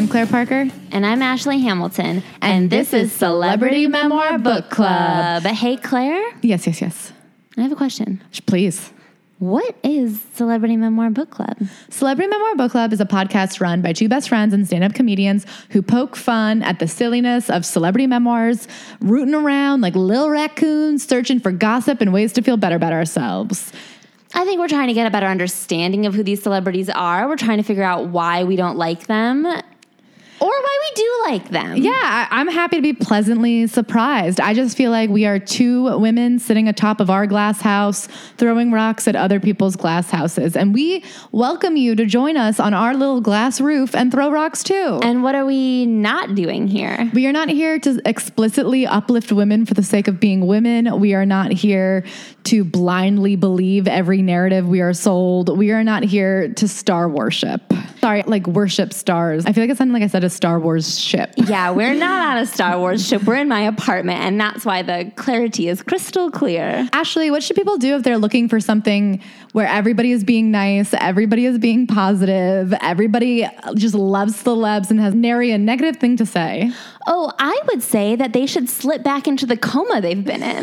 Claire Parker. And I'm Ashley Hamilton. And this is Celebrity Memoir Book Club. Hey, Claire? Yes. I have a question. Please. What is Celebrity Memoir Book Club? Celebrity Memoir Book Club is a podcast run by two best friends and stand-up comedians who poke fun at the silliness of celebrity memoirs, rooting around like little raccoons, searching for gossip and ways to feel better about ourselves. I think we're trying to get a better understanding of who these celebrities are. We're trying to figure out why we don't like them. Or why we do like them. Yeah, I'm happy to be pleasantly surprised. I just feel like we are two women sitting atop of our glass house, throwing rocks at other people's glass houses. And we welcome you to join us on our little glass roof and throw rocks too. And what are we not doing here? We are not here to explicitly uplift women for the sake of being women. We are not here to blindly believe every narrative we are sold. We are not here to star worship. Sorry, like worship stars. I feel like it sounded like I said a Star Wars ship. Yeah, we're not on a Star Wars ship. We're in my apartment, and that's why the clarity is crystal clear. Ashley, what should people do if they're looking for something where everybody is being nice, everybody is being positive, everybody just loves celebs and has nary a negative thing to say? Oh, I would say that they should slip back into the coma they've been in.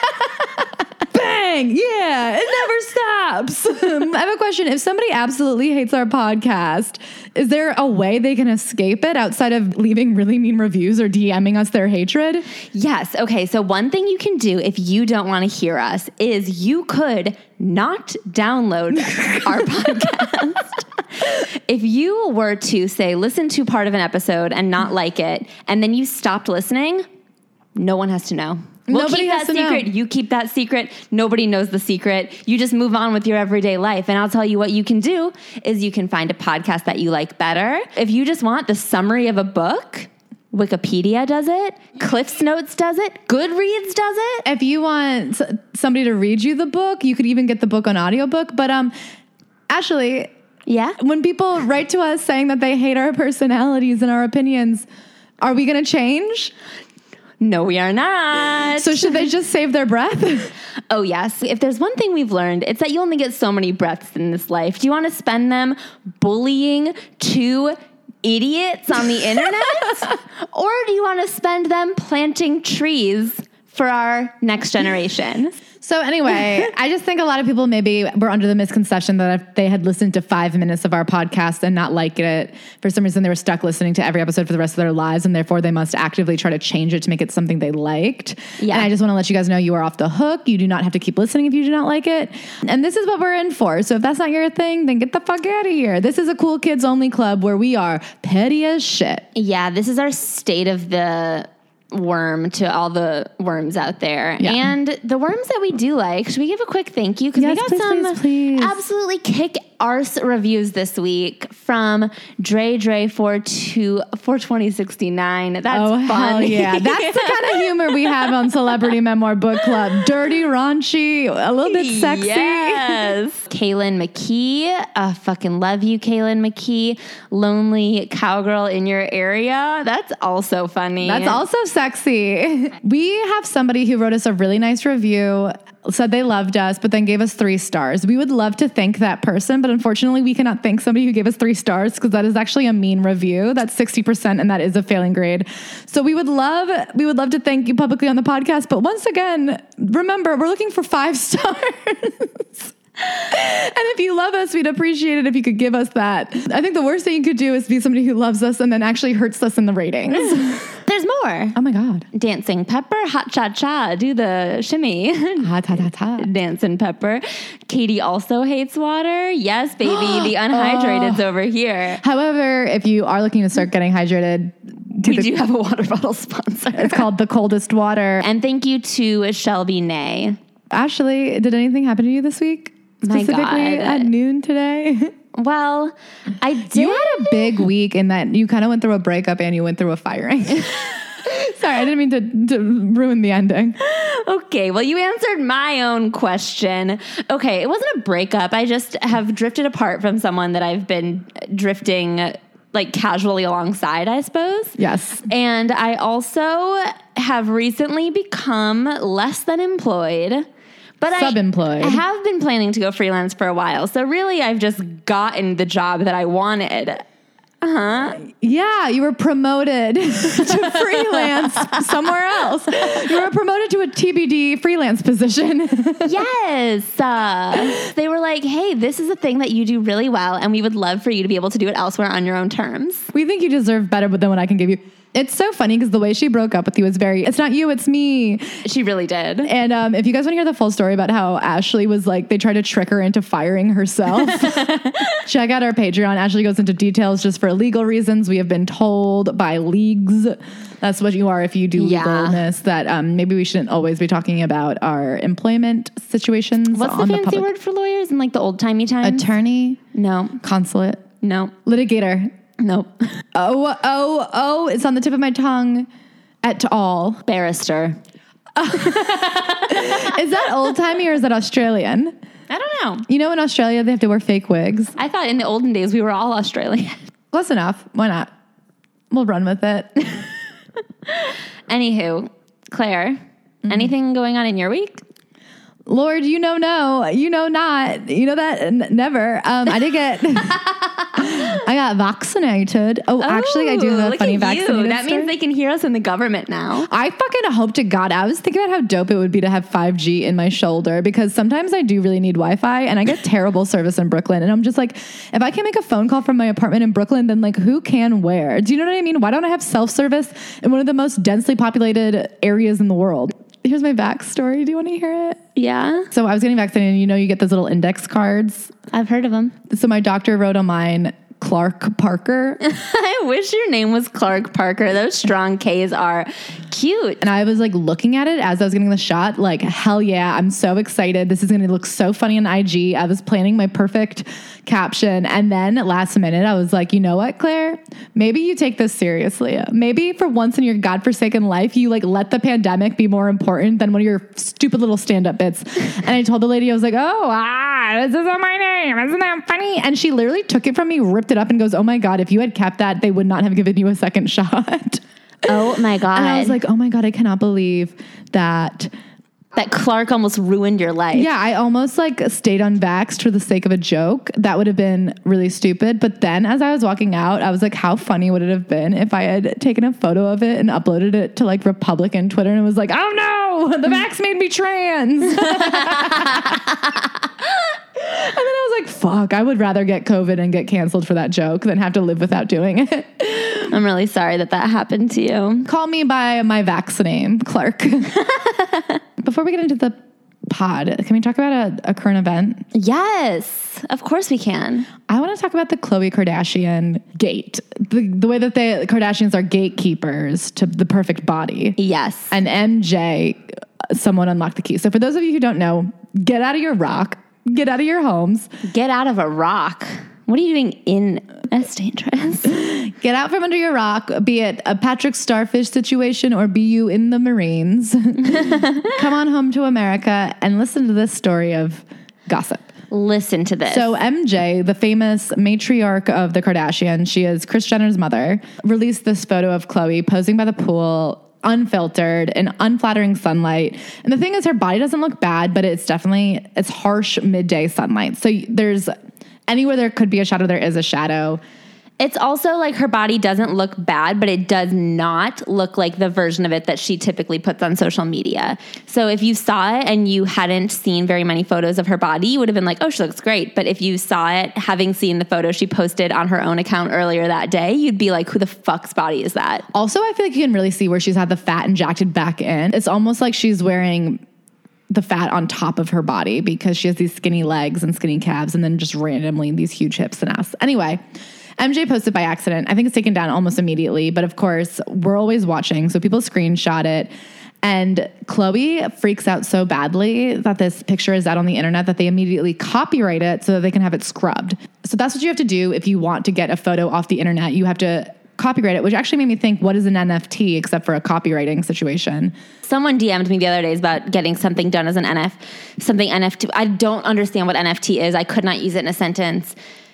Bang! Yeah, it never stops. I have a question. If somebody absolutely hates our podcast, is there a way they can escape it outside of leaving really mean reviews or DMing us their hatred? Yes. Okay. So one thing you can do if you don't want to hear us is you could not download our podcast. If you were to, say, listen to part of an episode and not like it, and then you stopped listening, no one has to know. Nobody keep has that to secret. know. You keep that secret. Nobody knows the secret. You just move on with your everyday life. And I'll tell you what you can do is you can find a podcast that you like better. If you just want the summary of a book, Wikipedia does it. Cliff's Notes does it. Goodreads does it. If you want somebody to read you the book, you could even get the book on audiobook. But Ashley, Yeah. when people write to us saying that they hate our personalities and our opinions, are we going to change? No, we are not. So should they just save their breath? Oh, yes. If there's one thing we've learned, it's that you only get so many breaths in this life. Do you want to spend them bullying two idiots on the internet? Or do you want to spend them planting trees for our next generation? So anyway, I just think a lot of people maybe were under the misconception that if they had listened to 5 minutes of our podcast and not liked it, for some reason they were stuck listening to every episode for the rest of their lives, and therefore they must actively try to change it to make it something they liked. Yeah. And I just want to let you guys know you are off the hook. You do not have to keep listening if you do not like it. And this is what we're in for. So if that's not your thing, then get the fuck out of here. This is a cool kids only club where we are petty as shit. Yeah, this is our state of the worm to all the worms out there. Yeah. And the worms that we do like, should we give a quick thank you? Because Yes, we got please. absolutely kick-arse reviews this week from Dre 42069. That's Hell funny. yeah. That's the kind of humor we have on Celebrity Memoir Book Club. Dirty, raunchy, a little bit sexy. Yes. Kaylin McKee. Fucking love you, Kaylin McKee. Lonely cowgirl in your area. That's also funny. That's also sexy. We have somebody who wrote us a really nice review, said they loved us, but then gave us 3 stars. We would love to thank that person, but unfortunately we cannot thank somebody who gave us 3 stars because that is actually a mean review. That's 60% and that is a failing grade. So we would love to thank you publicly on the podcast. But once again, remember, we're looking for 5 stars. And if you love us, we'd appreciate it if you could give us that. I think the worst thing you could do is be somebody who loves us and then actually hurts us in the ratings. There's more. Oh my God. Dancing Pepper, hot cha cha, do the shimmy. Hot, hot, hot, hot. Dancing Pepper. Katie also hates water. Yes, baby, the unhydrated's over here. However, if you are looking to start getting hydrated, We do have a water bottle sponsor. it's called The Coldest Water. And thank you to Shelby Nay. Ashley, did anything happen to you this week? My Specifically God. at noon today? Well, I did. You had a big week in that you kind of went through a breakup and you went through a firing. Sorry, I didn't mean to ruin the ending. Okay, well, you answered my own question. Okay, it wasn't a breakup. I just have drifted apart from someone that I've been drifting like casually alongside, I suppose. Yes. And I also have recently become less than employed. But Subemployed. I have been planning to go freelance for a while. So really, I've just gotten the job that I wanted. Yeah, you were promoted to freelance somewhere else. You were promoted to a TBD freelance position. Yes. They were like, hey, this is a thing that you do really well, and we would love for you to be able to do it elsewhere on your own terms. We think you deserve better than what I can give you. It's so funny because the way she broke up with you was it's not you, it's me. She really did. And if you guys want to hear the full story about how Ashley was like, they tried to trick her into firing herself, check out our Patreon. Ashley goes into details just for legal reasons. We have been told by leagues, that's what you are if you do legalness, that maybe we shouldn't always be talking about our employment situations. What's the fancy word for lawyers in like the old-timey times? Attorney? No. Consulate? No. Litigator? Nope. Oh, it's on the tip of my tongue. Et al. Barrister. Is that old-timey or is that Australian? I don't know. You know, in Australia, they have to wear fake wigs. I thought in the olden days we were all Australian. Close enough. Why not? We'll run with it. Anywho, Claire, anything going on in your week? Lord, you know no. You know not. You know that never. I did get... I got vaccinated. Oh, actually, I do have a funny vaccinated That story. means they can hear us in the government now. I fucking hope to God. I was thinking about how dope it would be to have 5G in my shoulder because sometimes I do really need Wi-Fi and I get terrible service in Brooklyn. And I'm just like, if I can't make a phone call from my apartment in Brooklyn, then like who can where? Do you know what I mean? Why don't I have self-service in one of the most densely populated areas in the world? Here's my backstory. Do you want to hear it? Yeah. So I was getting vaccinated and you know you get those little index cards. I've heard of them. So my doctor wrote on mine, Clark Parker. I wish your name was Clark Parker. Those strong K's are cute. And I was like looking at it as I was getting the shot, like, hell yeah, I'm so excited. This is going to look so funny on IG. I was planning my perfect caption. And then last minute, I was like, you know what, Claire? Maybe you take this seriously. Maybe for once in your godforsaken life, you like let the pandemic be more important than one of your stupid little stand-up bits. And I told the lady, I was like, this isn't my name. Isn't that funny? And she literally took it from me, ripped it up and goes, oh my God, if you had kept that, they would not have given you a second shot. Oh my God. And I was like, oh my God, I cannot believe that Clark almost ruined your life. Yeah, I almost like stayed unvaxxed for the sake of a joke. That would have been really stupid. But then as I was walking out, I was like, how funny would it have been if I had taken a photo of it and uploaded it to like Republican Twitter and it was like, oh no, the vax made me trans. And then I was like, fuck, I would rather get COVID and get canceled for that joke than have to live without doing it. I'm really sorry that happened to you. Call me by my vax name, Clark. Before we get into the pod, can we talk about a current event? Yes, of course we can. I want to talk about the Khloe Kardashian gate. The way that the Kardashians are gatekeepers to the perfect body. Yes. And MJ, someone unlocked the key. So for those of you who don't know, get out of your rock. Get out of your homes. Get out of a rock. What are you doing in? That's dangerous. Get out from under your rock, be it a Patrick Starfish situation or be you in the Marines. Come on home to America and listen to this story of gossip. Listen to this. So MJ, the famous matriarch of the Kardashians, she is Kris Jenner's mother, released this photo of Khloe posing by the pool, unfiltered in unflattering sunlight. And the thing is, her body doesn't look bad, but it's harsh midday sunlight. So there's anywhere there could be a shadow, there is a shadow. It's also like her body doesn't look bad, but it does not look like the version of it that she typically puts on social media. So if you saw it and you hadn't seen very many photos of her body, you would have been like, oh, she looks great. But if you saw it, having seen the photo she posted on her own account earlier that day, you'd be like, who the fuck's body is that? Also, I feel like you can really see where she's had the fat injected back in. It's almost like she's wearing the fat on top of her body because she has these skinny legs and skinny calves and then just randomly these huge hips and ass. Anyway, MJ posted by accident. I think it's taken down almost immediately, but of course we're always watching. So people screenshot it and Khloe freaks out so badly that this picture is out on the internet that they immediately copyright it so that they can have it scrubbed. So that's what you have to do if you want to get a photo off the internet. You have to copyright it, which actually made me think, what is an NFT except for a copywriting situation? Someone DM'd me the other days about getting something done as an NFT. I don't understand what NFT is. I could not use it in a sentence.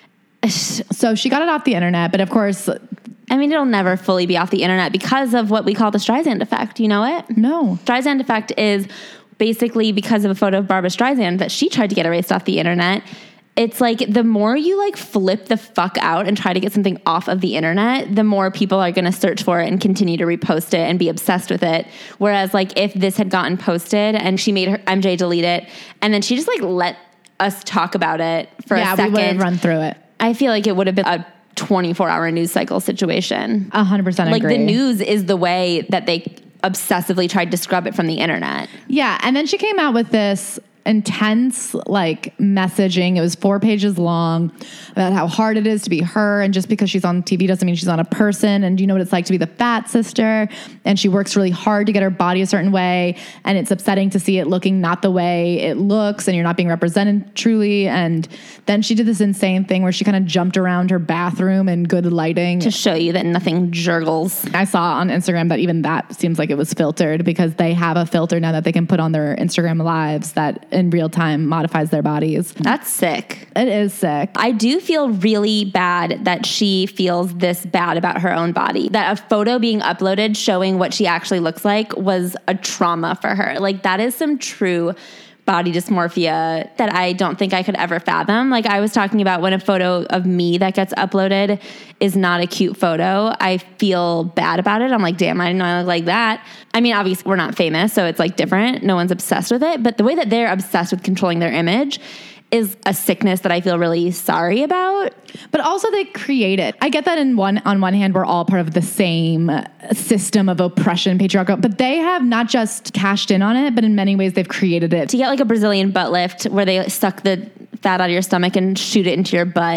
So she got it off the internet, but of course, I mean, it'll never fully be off the internet because of what we call the Streisand effect. You know it? No. Streisand effect is basically because of a photo of Barbra Streisand that she tried to get erased off the internet. it's like the more you like flip the fuck out and try to get something off of the internet, the more people are going to search for it and continue to repost it and be obsessed with it. Whereas like if this had gotten posted and she made her MJ delete it and then she just like let us talk about it for a second. Yeah, we would have run through it. I feel like it would have been a 24-hour news cycle situation. 100% like agree. the news is the way that they obsessively tried to scrub it from the internet. Yeah, and then she came out with this intense like messaging. It was 4 pages long about how hard it is to be her, and just because she's on TV doesn't mean she's not a person, and you know what it's like to be the fat sister, and she works really hard to get her body a certain way, and it's upsetting to see it looking not the way it looks, and you're not being represented truly. And then she did this insane thing where she kind of jumped around her bathroom in good lighting to show you that nothing jurgles. I saw on Instagram that even that seems like it was filtered, because they have a filter now that they can put on their Instagram lives that in real time modifies their bodies. That's sick. It is sick. I do feel really bad that she feels this bad about her own body. That a photo being uploaded showing what she actually looks like was a trauma for her. Like that is some true body dysmorphia that I don't think I could ever fathom. Like I was talking about when a photo of me that gets uploaded is not a cute photo, I feel bad about it. I'm like, damn, I didn't know I look like that. I mean, obviously we're not famous, so it's like different. No one's obsessed with it. But the way that they're obsessed with controlling their image is a sickness that I feel really sorry about. But also they create it. I get that on one hand, we're all part of the same system of oppression, patriarchal, but they have not just cashed in on it, but in many ways they've created it. To get like a Brazilian butt lift where they suck the fat out of your stomach and shoot it into your butt,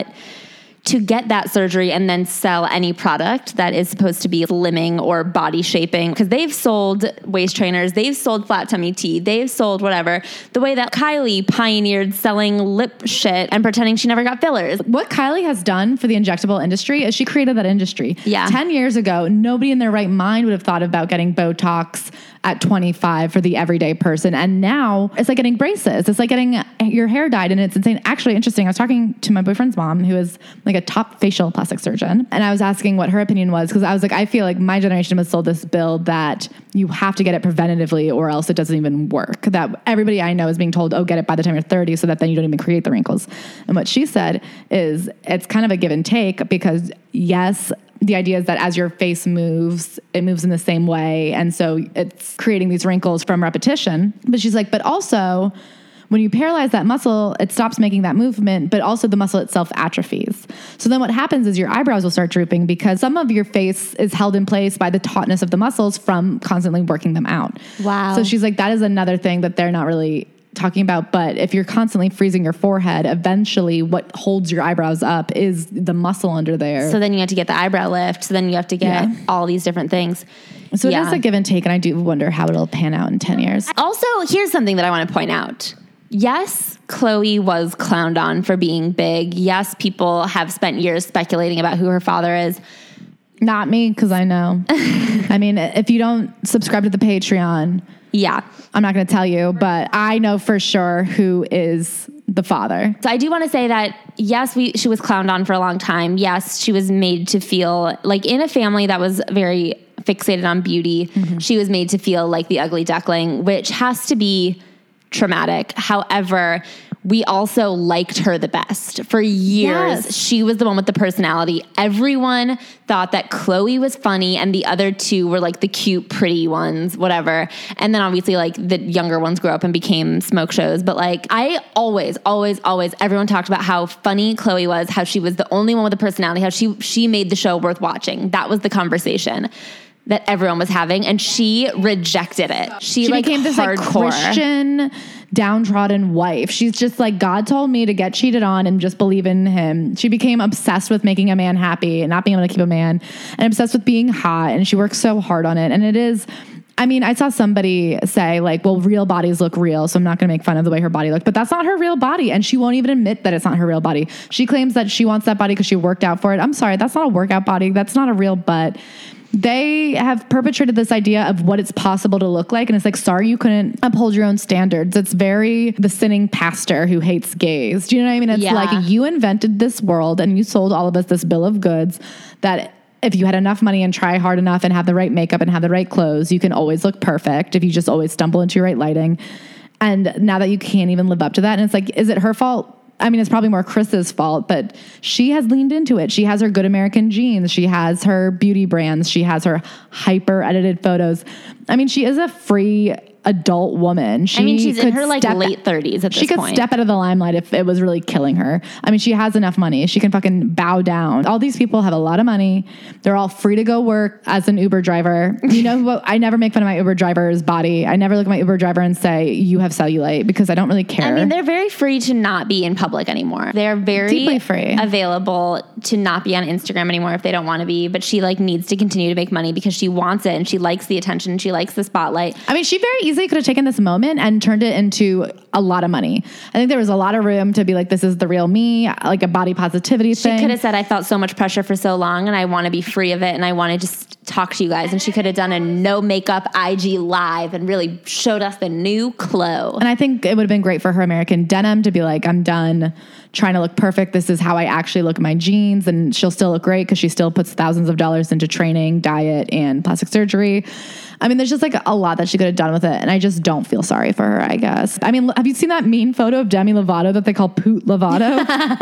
to get that surgery and then sell any product that is supposed to be slimming or body shaping, because they've sold waist trainers, they've sold flat tummy tea, they've sold whatever. The way that Kylie pioneered selling lip shit and pretending she never got fillers. What Kylie has done for the injectable industry is she created that industry. Yeah. 10 years ago, nobody in their right mind would have thought about getting Botox at 25 for the everyday person. And now it's like getting braces. It's like getting your hair dyed, and it's insane. Actually, interesting. I was talking to my boyfriend's mom, who is like a top facial plastic surgeon. And I was asking what her opinion was, because I was like, I feel like my generation was sold this bill that you have to get it preventatively or else it doesn't even work. That everybody I know is being told, oh, get it by the time you're 30 so that then you don't even create the wrinkles. And what she said is it's kind of a give and take, because yes, the idea is that as your face moves, it moves in the same way. And so it's creating these wrinkles from repetition. But she's like, but also when you paralyze that muscle, it stops making that movement, but also the muscle itself atrophies. So then what happens is your eyebrows will start drooping, because some of your face is held in place by the tautness of the muscles from constantly working them out. Wow. So she's like, that is another thing that they're not really talking about. But if you're constantly freezing your forehead, eventually what holds your eyebrows up is the muscle under there. So then you have to get the eyebrow lift. So then you have to get all these different things. So it is a give and take, and I do wonder how it'll pan out in 10 years. Also, here's something that I want to point out. Yes, Khloe was clowned on for being big. Yes, people have spent years speculating about who her father is. Not me, because I know. I mean, if you don't subscribe to the Patreon, yeah, I'm not going to tell you, but I know for sure who is the father. So I do want to say that, yes, she was clowned on for a long time. Yes, she was made to feel like, in a family that was very fixated on beauty, she was made to feel like the ugly duckling, which has to be traumatic. However, we also liked her the best for years. Yes. She was the one with the personality. Everyone thought that Khloe was funny and the other two were like the cute, pretty ones, whatever. And then obviously like the younger ones grew up and became smoke shows. But like I always, everyone talked about how funny Khloe was, how she was the only one with a personality, how she made the show worth watching. That was the conversation that everyone was having, and she rejected it. She like became this like Christian, downtrodden wife. She's just like, God told me to get cheated on and just believe in him. She became obsessed with making a man happy and not being able to keep a man, and obsessed with being hot, and she works so hard on it. And it is, I mean, I saw somebody say like, well, real bodies look real, so I'm not going to make fun of the way her body looked, but that's not her real body. And she won't even admit that it's not her real body. She claims that she wants that body because she worked out for it. I'm sorry, that's not a workout body. That's not a real butt. They have perpetrated this idea of what it's possible to look like. And it's like, sorry, you couldn't uphold your own standards. It's very the sinning pastor who hates gays. Do you know what I mean? It's like, you invented this world and you sold all of us this bill of goods that if you had enough money and try hard enough and have the right makeup and have the right clothes, you can always look perfect if you just always stumble into your right lighting. And now that you can't even live up to that, and it's like, is it her fault? I mean, it's probably more Chris's fault, but she has leaned into it. She has her Good American Genes. She has her beauty brands. She has her hyper edited photos. I mean, she is a free adult woman. She's in her like late 30s at this point. She could step out of the limelight if it was really killing her. I mean, she has enough money. She can fucking bow down. All these people have a lot of money. They're all free to go work as an Uber driver. You know what? I never make fun of my Uber driver's body. I never look at my Uber driver and say, you have cellulite, because I don't really care. I mean, they're very free to not be in public anymore. They're very deeply free, available to not be on Instagram anymore if they don't want to be, but she like needs to continue to make money because she wants it and she likes the attention. She likes the spotlight. I mean, she very easily could have taken this moment and turned it into a lot of money. I think there was a lot of room to be like, this is the real me, like a body positivity thing. She could have said, I felt so much pressure for so long and I want to be free of it and I want to just talk to you guys. And she could have done a no makeup IG live and really showed us the new Chloe. And I think it would have been great for her American Denim to be like, I'm done trying to look perfect. This is how I actually look in my jeans. And she'll still look great because she still puts thousands of dollars into training, diet, and plastic surgery. I mean, there's just like a lot that she could have done with it. And I just don't feel sorry for her, I guess. I mean, have you seen that mean photo of Demi Lovato that they call Poot Lovato?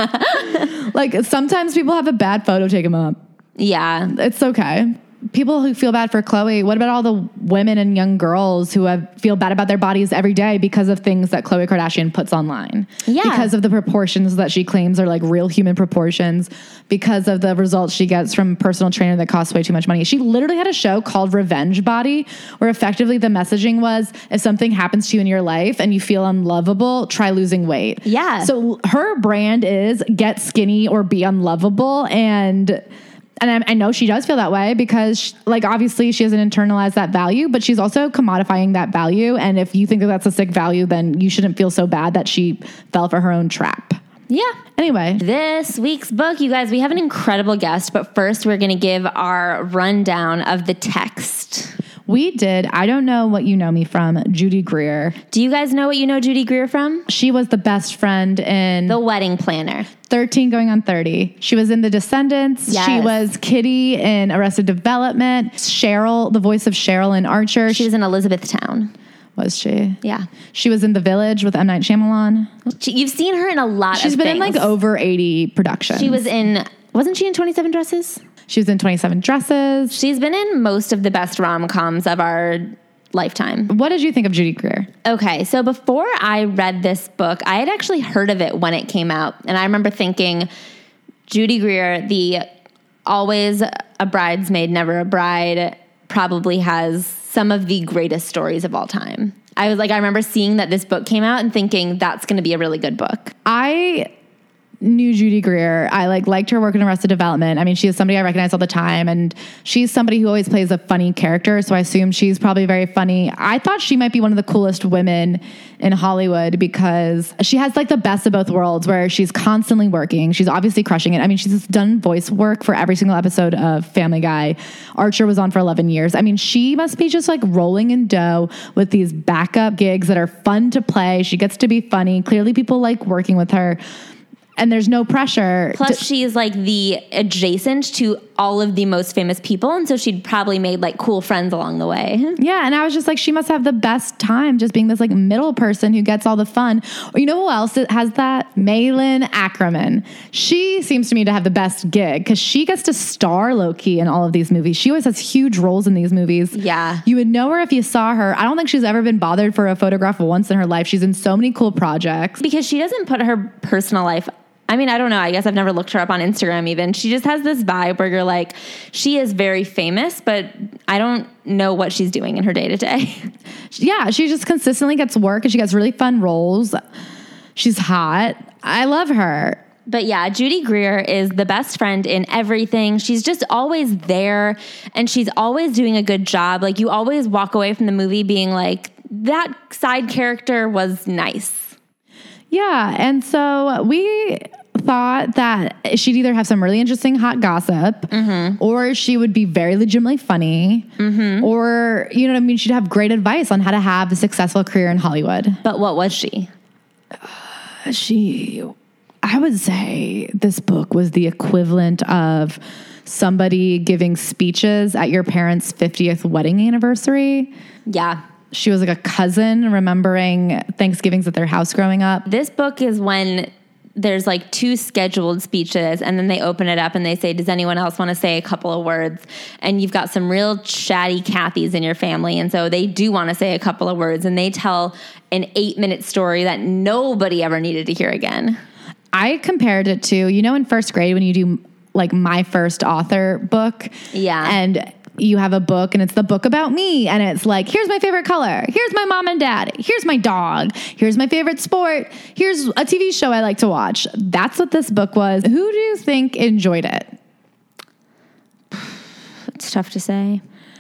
Like, sometimes people have a bad photo, take them up. Yeah. It's okay. People who feel bad for Chloe, what about all the women and young girls who feel bad about their bodies every day because of things that Khloe Kardashian puts online? Yeah. Because of the proportions that she claims are like real human proportions, because of the results she gets from a personal trainer that costs way too much money. She literally had a show called Revenge Body, where effectively the messaging was, if something happens to you in your life and you feel unlovable, try losing weight. Yeah. So her brand is get skinny or be unlovable. And I know she does feel that way because, like, obviously she doesn't internalize that value, but she's also commodifying that value. And if you think that that's a sick value, then you shouldn't feel so bad that she fell for her own trap. Yeah. Anyway. This week's book, you guys, we have an incredible guest, but first we're going to give our rundown of the text. We did I Don't Know What You Know Me From, Judy Greer. Do you guys know what you know Judy Greer from? She was the best friend in The Wedding Planner. 13 Going on 30. She was in The Descendants. Yes. She was Kitty in Arrested Development. Cheryl, the voice of Cheryl in Archer. She was in Elizabethtown. Was she? Yeah. She was in The Village with M. Night Shyamalan. You've seen her in a lot of things. She's been in like over 80 productions. She was in, wasn't she in 27 Dresses? She was in 27 Dresses. She's been in most of the best rom-coms of our lifetime. What did you think of Judy Greer? Okay, so before I read this book, I had actually heard of it when it came out. And I remember thinking, Judy Greer, the always a bridesmaid, never a bride, probably has some of the greatest stories of all time. I remember seeing that this book came out and thinking that's going to be a really good book. I knew Judy Greer. I liked her work in Arrested Development. I mean, she is somebody I recognize all the time, and she's somebody who always plays a funny character, so I assume she's probably very funny. I thought she might be one of the coolest women in Hollywood because she has like the best of both worlds, where she's constantly working. She's obviously crushing it. I mean, she's done voice work for every single episode of Family Guy. Archer was on for 11 years. I mean, she must be just like rolling in dough with these backup gigs that are fun to play. She gets to be funny. Clearly people like working with her. And there's no pressure. Plus, she's like the adjacent to all of the most famous people. And so she'd probably made like cool friends along the way. Yeah. And I was just like, she must have the best time just being this like middle person who gets all the fun. Or you know who else has that? Malin Ackerman. She seems to me to have the best gig because she gets to star low-key in all of these movies. She always has huge roles in these movies. Yeah. You would know her if you saw her. I don't think she's ever been bothered for a photograph once in her life. She's in so many cool projects. Because she doesn't put her personal life, I mean, I don't know. I guess I've never looked her up on Instagram even. She just has this vibe where you're like, she is very famous, but I don't know what she's doing in her day to day. Yeah, she just consistently gets work and she gets really fun roles. She's hot. I love her. But yeah, Judy Greer is the best friend in everything. She's just always there and she's always doing a good job. Like you always walk away from the movie being like, that side character was nice. Yeah, and so we thought that she'd either have some really interesting hot gossip, or she would be very legitimately funny, or, you know what I mean, she'd have great advice on how to have a successful career in Hollywood. But what was she? I would say this book was the equivalent of somebody giving speeches at your parents' 50th wedding anniversary. Yeah. She was like a cousin remembering Thanksgivings at their house growing up. This book is when there's like 2 scheduled speeches, and then they open it up and they say, does anyone else want to say a couple of words? And you've got some real chatty Kathys in your family. And so they do want to say a couple of words, and they tell an 8-minute story that nobody ever needed to hear again. I compared it to, in first grade when you do like my first author book. Yeah. And you have a book and it's the book about me. And it's like, here's my favorite color. Here's my mom and dad. Here's my dog. Here's my favorite sport. Here's a TV show I like to watch. That's what this book was. Who do you think enjoyed it? It's tough to say.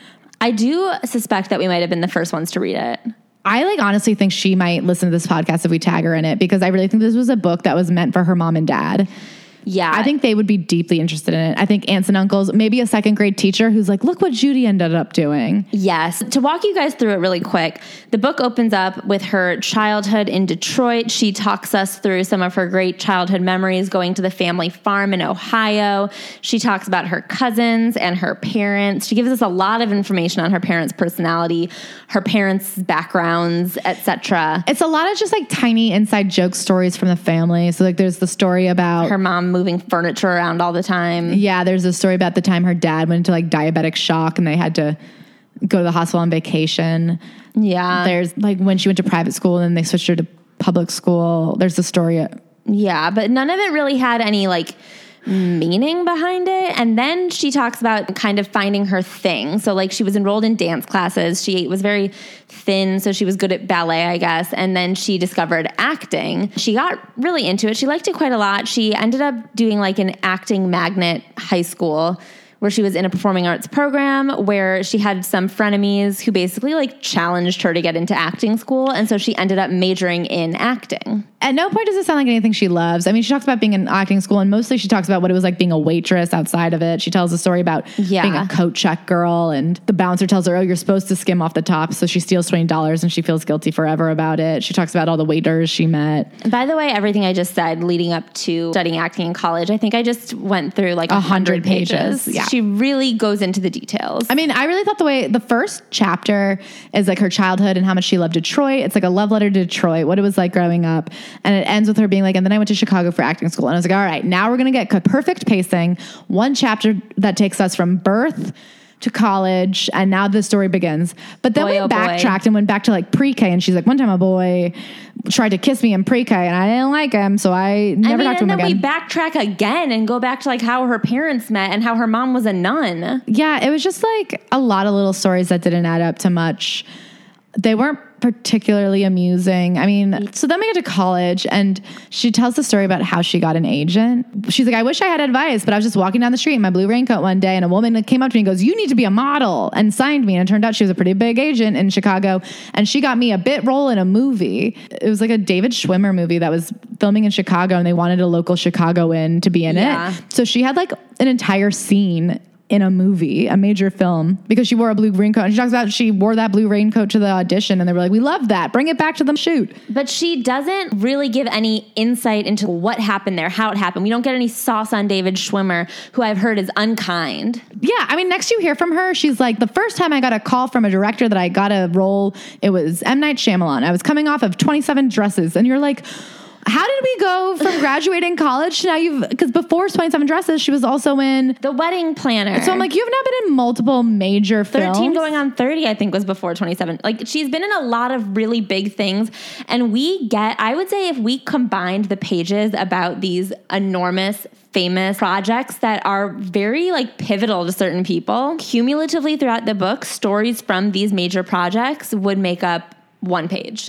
I do suspect that we might have been the first ones to read it. I honestly think she might listen to this podcast if we tag her in it, because I really think this was a book that was meant for her mom and dad. Yeah. I think they would be deeply interested in it. I think aunts and uncles, maybe a 2nd grade teacher who's like, look what Judy ended up doing. Yes. To walk you guys through it really quick, the book opens up with her childhood in Detroit. She talks us through some of her great childhood memories going to the family farm in Ohio. She talks about her cousins and her parents. She gives us a lot of information on her parents' personality, her parents' backgrounds, etc. It's a lot of just like tiny inside joke stories from the family. So like there's the story about her mom moving furniture around all the time. Yeah, there's a story about the time her dad went into like diabetic shock and they had to go to the hospital on vacation. Yeah. There's like when she went to private school and then they switched her to public school. There's the story. Yeah, but none of it really had any like meaning behind it. And then she talks about kind of finding her thing. So like she was enrolled in dance classes. She was very thin, so she was good at ballet, I guess. And then she discovered acting. She got really into it. She liked it quite a lot. She ended up doing like an acting magnet high school where she was in a performing arts program where she had some frenemies who basically like challenged her to get into acting school. And so she ended up majoring in acting. At no point does it sound like anything she loves. I mean, she talks about being in acting school, and mostly she talks about what it was like being a waitress outside of it. She tells a story about being a coat check girl, and the bouncer tells her, oh, you're supposed to skim off the top. So she steals $20 and she feels guilty forever about it. She talks about all the waiters she met. By the way, everything I just said leading up to studying acting in college, I think I just went through like 100 pages. Yeah. She really goes into the details. I mean, I really thought the first chapter is like her childhood and how much she loved Detroit. It's like a love letter to Detroit, what it was like growing up. And it ends with her being like, and then I went to Chicago for acting school. And I was like, all right, now we're going to get perfect pacing. One chapter that takes us from birth to college, and now the story begins. But then we backtracked and went back to like pre-K, and she's like, one time a boy tried to kiss me in pre-K and I didn't like him, so I never talked to him again. And then we backtrack again and go back to like how her parents met and how her mom was a nun. Yeah, it was just like a lot of little stories that didn't add up to much. They weren't particularly amusing. I mean, so then we get to college and she tells the story about how she got an agent. She's like, I wish I had advice, but I was just walking down the street in my blue raincoat one day and a woman came up to me and goes, you need to be a model, and signed me. And it turned out she was a pretty big agent in Chicago, and she got me a bit role in a movie. It was like a David Schwimmer movie that was filming in Chicago, and they wanted a local Chicagoan to be in it. So she had like an entire scene in a movie, a major film, because she wore a blue raincoat. And she talks about she wore that blue raincoat to the audition, and they were like, we love that. Bring it back to the shoot. But she doesn't really give any insight into what happened there, how it happened. We don't get any sauce on David Schwimmer, who I've heard is unkind. Yeah, I mean, next you hear from her, she's like, the first time I got a call from a director that I got a role, it was M. Night Shyamalan. I was coming off of 27 Dresses. And you're like, how did we go from graduating college to now because before 27 Dresses, she was also in The Wedding Planner. So I'm like, you've now been in multiple major films. 13 going on 30, I think, was before 27. Like, she's been in a lot of really big things. And I would say if we combined the pages about these enormous, famous projects that are very like pivotal to certain people, cumulatively throughout the book, stories from these major projects would make up one page.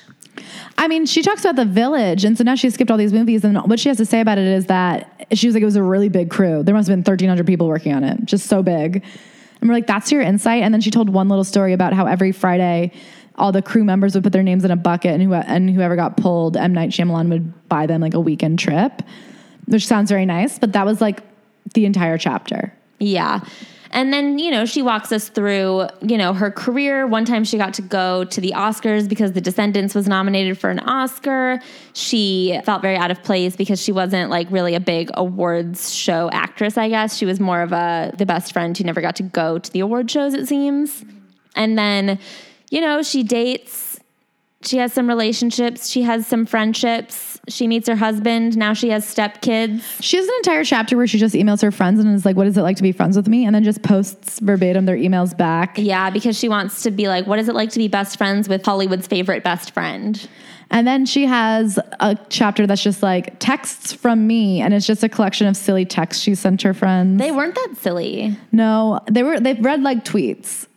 I mean, she talks about The Village, and so now she skipped all these movies, and what she has to say about it is that she was like, it was a really big crew. There must have been 1,300 people working on it, just so big. And we're like, that's your insight? And then she told one little story about how every Friday, all the crew members would put their names in a bucket, and whoever got pulled, M. Night Shyamalan would buy them like a weekend trip, which sounds very nice, but that was like the entire chapter. Yeah. And then, she walks us through, her career. One time she got to go to the Oscars because The Descendants was nominated for an Oscar. She felt very out of place because she wasn't like really a big awards show actress, I guess. She was more of the best friend who never got to go to the award shows, it seems. And then, she dates She has some relationships. She has some friendships. She meets her husband. Now she has stepkids. She has an entire chapter where she just emails her friends and is like, what is it like to be friends with me? And then just posts verbatim their emails back. Yeah, because she wants to be like, what is it like to be best friends with Hollywood's favorite best friend? And then she has a chapter that's just like texts from me. And it's just a collection of silly texts she sent her friends. They weren't that silly. No, they've read like tweets.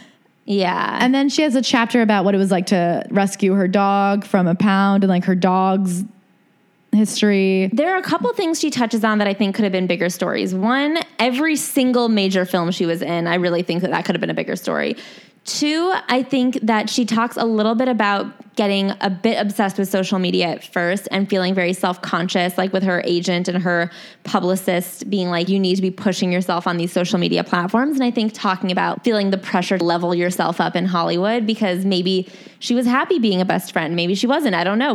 Yeah. And then she has a chapter about what it was like to rescue her dog from a pound and like her dog's history. There are a couple things she touches on that I think could have been bigger stories. One, every single major film she was in, I really think that could have been a bigger story. Two, I think that she talks a little bit about getting a bit obsessed with social media at first and feeling very self-conscious, like with her agent and her publicist being like, you need to be pushing yourself on these social media platforms. And I think talking about feeling the pressure to level yourself up in Hollywood because maybe she was happy being a best friend. Maybe she wasn't. I don't know.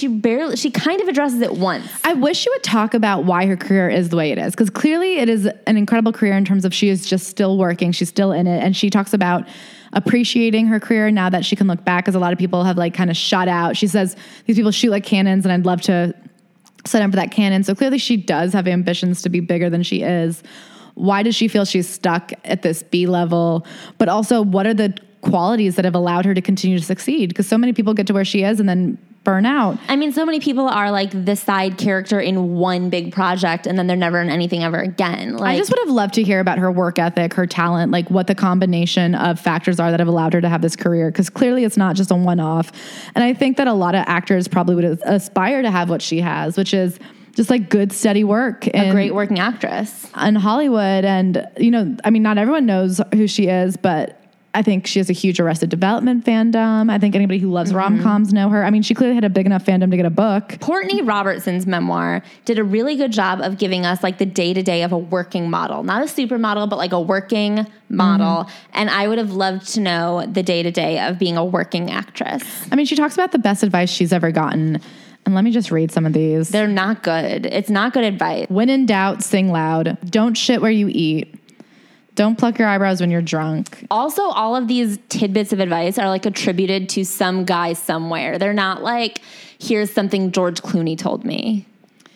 She kind of addresses it once. I wish she would talk about why her career is the way it is. Because clearly it is an incredible career in terms of she is just still working. She's still in it. And she talks about appreciating her career now that she can look back, because a lot of people have like kind of shot out. She says these people shoot like cannons and I'd love to set up for that cannon. So clearly she does have ambitions to be bigger than she is. Why does she feel she's stuck at this B level? But also, what are the qualities that have allowed her to continue to succeed? Because so many people get to where she is and then burn out. I mean, so many people are like the side character in one big project and then they're never in anything ever again. Like, I just would have loved to hear about her work ethic, her talent, like what the combination of factors are that have allowed her to have this career. Because clearly it's not just a one-off. And I think that a lot of actors probably would aspire to have what she has, which is just like good, steady work. A great working actress. In Hollywood. And, you know, I mean, not everyone knows who she is, but I think she has a huge Arrested Development fandom. I think anybody who loves rom-coms know her. I mean, she clearly had a big enough fandom to get a book. Courtney Robertson's memoir did a really good job of giving us like the day-to-day of a working model. Not a supermodel, but like a working model. And I would have loved to know the day-to-day of being a working actress. I mean, she talks about the best advice she's ever gotten. And let me just read some of these. They're not good. It's not good advice. When in doubt, sing loud. Don't shit where you eat. Don't pluck your eyebrows when you're drunk. Also, all of these tidbits of advice are like attributed to some guy somewhere. They're not like, here's something George Clooney told me.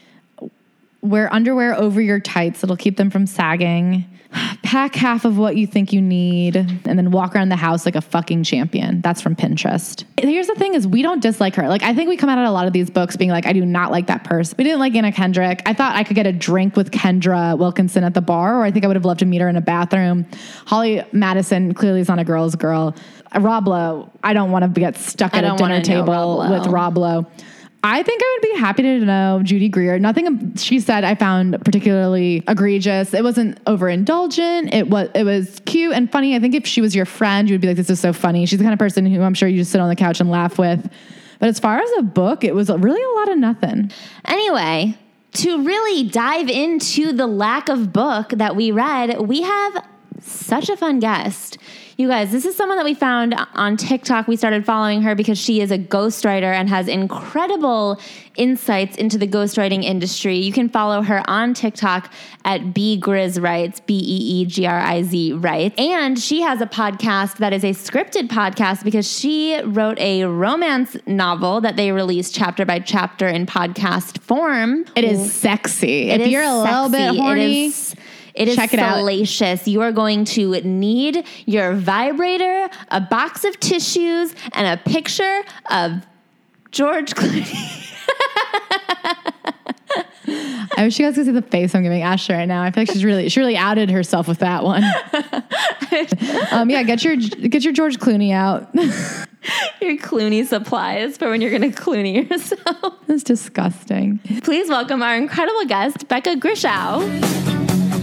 Wear underwear over your tights. It'll keep them from sagging. Pack half of what you think you need and then walk around the house like a fucking champion. That's from Pinterest. Here's the thing is we don't dislike her. Like I think we come out of a lot of these books being like, I do not like that person. We didn't like Anna Kendrick. I thought I could get a drink with Kendra Wilkinson at the bar, or I think I would have loved to meet her in a bathroom. Holly Madison clearly is not a girl's girl. Rob Lowe, I don't want to get stuck at a dinner table with Rob Lowe. I think I would be happy to know Judy Greer. Nothing she said I found particularly egregious. It wasn't overindulgent. It was cute and funny. I think if she was your friend, you would be like, this is so funny. She's the kind of person who I'm sure you just sit on the couch and laugh with. But as far as a book, it was really a lot of nothing. Anyway, to really dive into the lack of book that we read, we have such a fun guest. You guys, this is someone that we found on TikTok. We started following her because she is a ghostwriter and has incredible insights into the ghostwriting industry. You can follow her on TikTok at BeeGrizWrites, BeeGriz Writes. And she has a podcast that is a scripted podcast because she wrote a romance novel that they released chapter by chapter in podcast form. It is sexy. If you're a little bit horny, it is check it out. salacious. You are going to need your vibrator, a box of tissues, and a picture of George Clooney. I wish you guys could see the face I'm giving Ashley right now. I feel like she really outed herself with that one. Yeah, get your George Clooney out. Your Clooney supplies for when you're going to Clooney yourself. That's disgusting. Please welcome our incredible guest, Becca Grishow.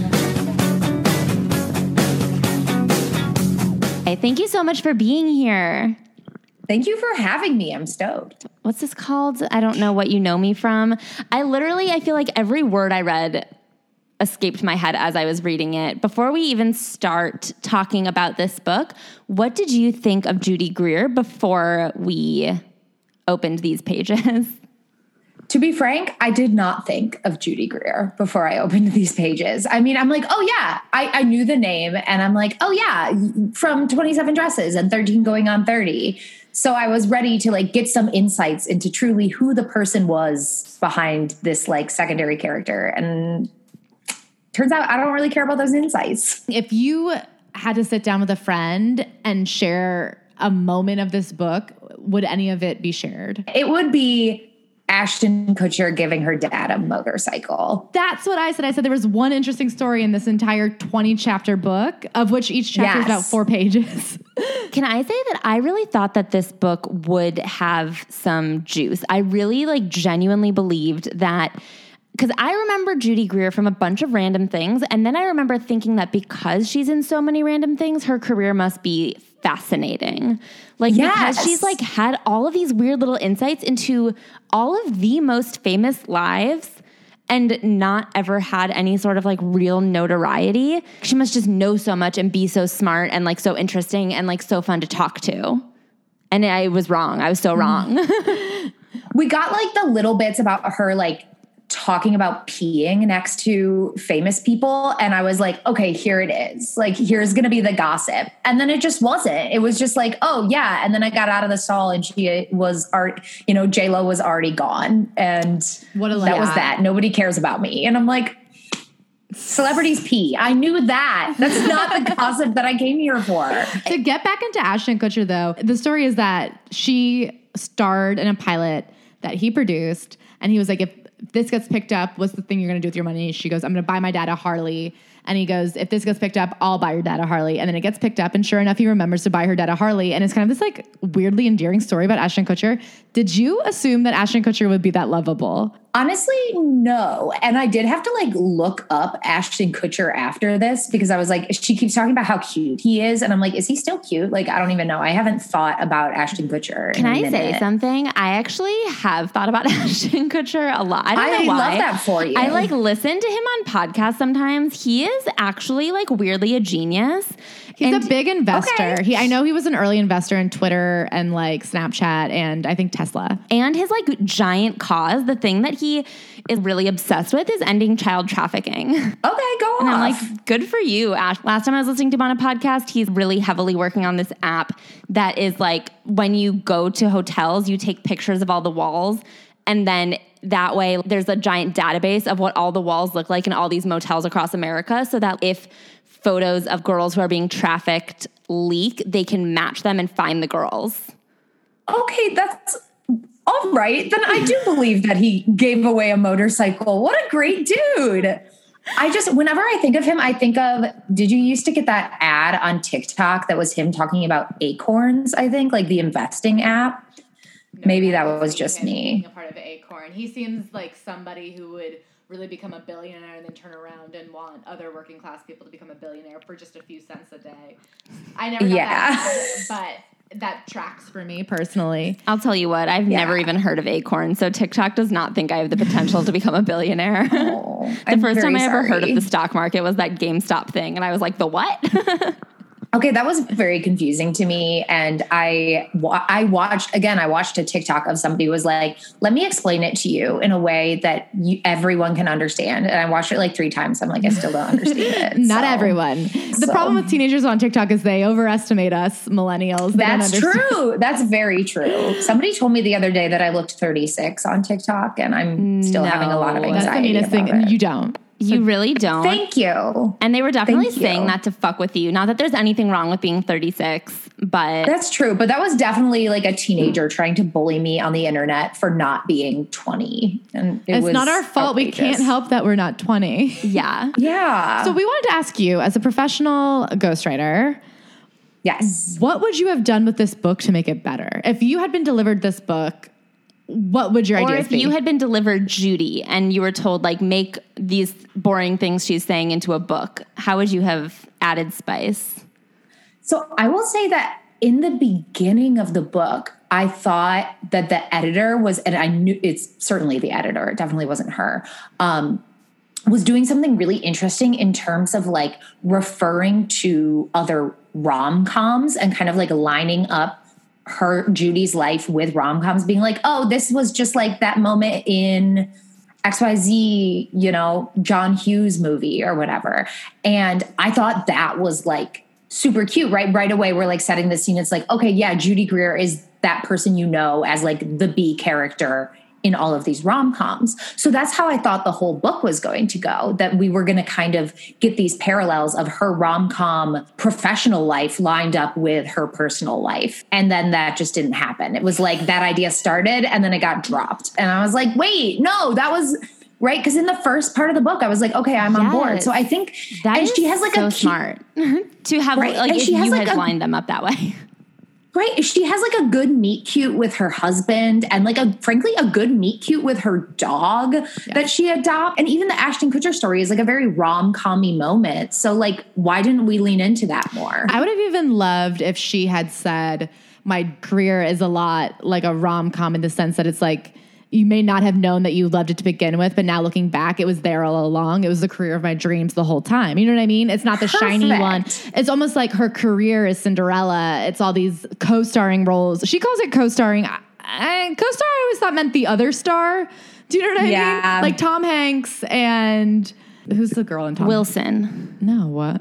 Thank you so much for being here. Thank you for having me. I'm stoked. What's this called? I don't know what you know me from. I feel like every word I read escaped my head as I was reading it. Before we even start talking about this book, what did you think of Judy Greer before we opened these pages? To be frank, I did not think of Judy Greer before I opened these pages. I mean, I'm like, oh yeah, I knew the name and I'm like, oh yeah, from 27 Dresses and 13 Going on 30. So I was ready to like get some insights into truly who the person was behind this like secondary character. And turns out I don't really care about those insights. If you had to sit down with a friend and share a moment of this book, would any of it be shared? It would be Ashton Kutcher giving her dad a motorcycle. That's what I said. I said there was one interesting story in this entire 20-chapter book, of which each chapter is about 4 pages. Can I say that I really thought that this book would have some juice? I really like genuinely believed that, because I remember Judy Greer from a bunch of random things. And then I remember thinking that because she's in so many random things, her career must be fascinating. Like, because she's like had all of these weird little insights into all of the most famous lives and not ever had any sort of like real notoriety. She must just know so much and be so smart and like so interesting and like so fun to talk to. And I was wrong. I was so wrong. We got like the little bits about her like talking about peeing next to famous people. And I was like, okay, here it is. Like, here's going to be the gossip. And then it just wasn't. It was just like, oh yeah. And then I got out of the stall and she was, J-Lo was already gone. And that was that. Nobody cares about me. And I'm like, celebrities pee. I knew that. That's not the gossip that I came here for. To get back into Ashton Kutcher though, the story is that she starred in a pilot that he produced. And he was like, if this gets picked up, what's the thing you're going to do with your money? She goes, I'm going to buy my dad a Harley. And he goes, if this gets picked up, I'll buy your dad a Harley. And then it gets picked up. And sure enough, he remembers to buy her dad a Harley. And it's kind of this like weirdly endearing story about Ashton Kutcher. Did you assume that Ashton Kutcher would be that lovable? Honestly, no. And I did have to like look up Ashton Kutcher after this because I was like, she keeps talking about how cute he is. And I'm like, is he still cute? Like, I don't even know. I haven't thought about Ashton Kutcher. Can I say something? I actually have thought about Ashton Kutcher a lot. I don't know why. I love that for you. I like listen to him on podcasts sometimes. He is actually like weirdly a genius. He's a big investor. Okay. I know he was an early investor in Twitter and like Snapchat and I think Tesla. And his like giant cause, the thing that he is really obsessed with is ending child trafficking. Okay, go on. And I'm like, good for you, Ash. Last time I was listening to him on a podcast, he's really heavily working on this app that is like when you go to hotels, you take pictures of all the walls and then that way there's a giant database of what all the walls look like in all these motels across America so that if photos of girls who are being trafficked leak, they can match them and find the girls. Okay, that's all right. Then I do believe that he gave away a motorcycle. What a great dude. Whenever I think of him, I think of, did you used to get that ad on TikTok that was him talking about Acorns, I think, like the investing app? No, maybe that was just me. Being a part of Acorn. He seems like somebody who would really become a billionaire and then turn around and want other working class people to become a billionaire for just a few cents a day. I never got that, but that tracks for me personally. I'll tell you what, I've never even heard of Acorn, so TikTok does not think I have the potential to become a billionaire. Oh, the first time I ever heard of the stock market was that GameStop thing, and I was like, the what? Okay, that was very confusing to me. And I watched a TikTok of somebody who was like, let me explain it to you in a way that everyone can understand. And I watched it like 3 times. I'm like, I still don't understand it. Not everyone. The problem with teenagers on TikTok is they overestimate us millennials. That's true. That's very true. Somebody told me the other day that I looked 36 on TikTok and I'm still having a lot of anxiety. That's the meanest thing. You don't. You really don't. Thank you. And they were definitely saying that to fuck with you. Not that there's anything wrong with being 36, but... That's true. But that was definitely like a teenager trying to bully me on the internet for not being 20. And it's not our fault. Outrageous. We can't help that we're not 20. Yeah. Yeah. So we wanted to ask you, as a professional ghostwriter... Yes. What would you have done with this book to make it better? If you had been delivered this book... What would your ideas be? Or if you had been delivered Judy and you were told, like, make these boring things she's saying into a book, how would you have added spice? So I will say that in the beginning of the book, I thought that the editor was, and I knew it's certainly the editor, it definitely wasn't her, was doing something really interesting in terms of like referring to other rom-coms and kind of like lining up Judy's life with rom-coms, being like, oh, this was just like that moment in XYZ, John Hughes movie or whatever. And I thought that was like super cute, right? Right away, we're like setting the scene. It's like, okay, yeah, Judy Greer is that person, as like the B character in all of these rom-coms. So that's how I thought the whole book was going to go, that we were going to kind of get these parallels of her rom-com professional life lined up with her personal life. And then that just didn't happen. It was like that idea started and then it got dropped. And I was like, wait, no, that was right. Because in the first part of the book, I was like, okay, I'm on board. So I think that is she has like so smart to have like, if you had lined them up that way. Right. She has like a good meet cute with her husband and like frankly, a good meet cute with her dog that she adopted. And even the Ashton Kutcher story is like a very rom-com-y moment. So like, why didn't we lean into that more? I would have even loved if she had said, my career is a lot like a rom-com in the sense that it's like, you may not have known that you loved it to begin with, but now looking back, it was there all along. It was the career of my dreams the whole time. You know what I mean? It's not the shiny one. It's almost like her career is Cinderella. It's all these co-starring roles. She calls it co-starring. Co-star I always thought meant the other star. Do you know what I mean? Like Tom Hanks and who's the girl in Tom Wilson. Hanks? No, what?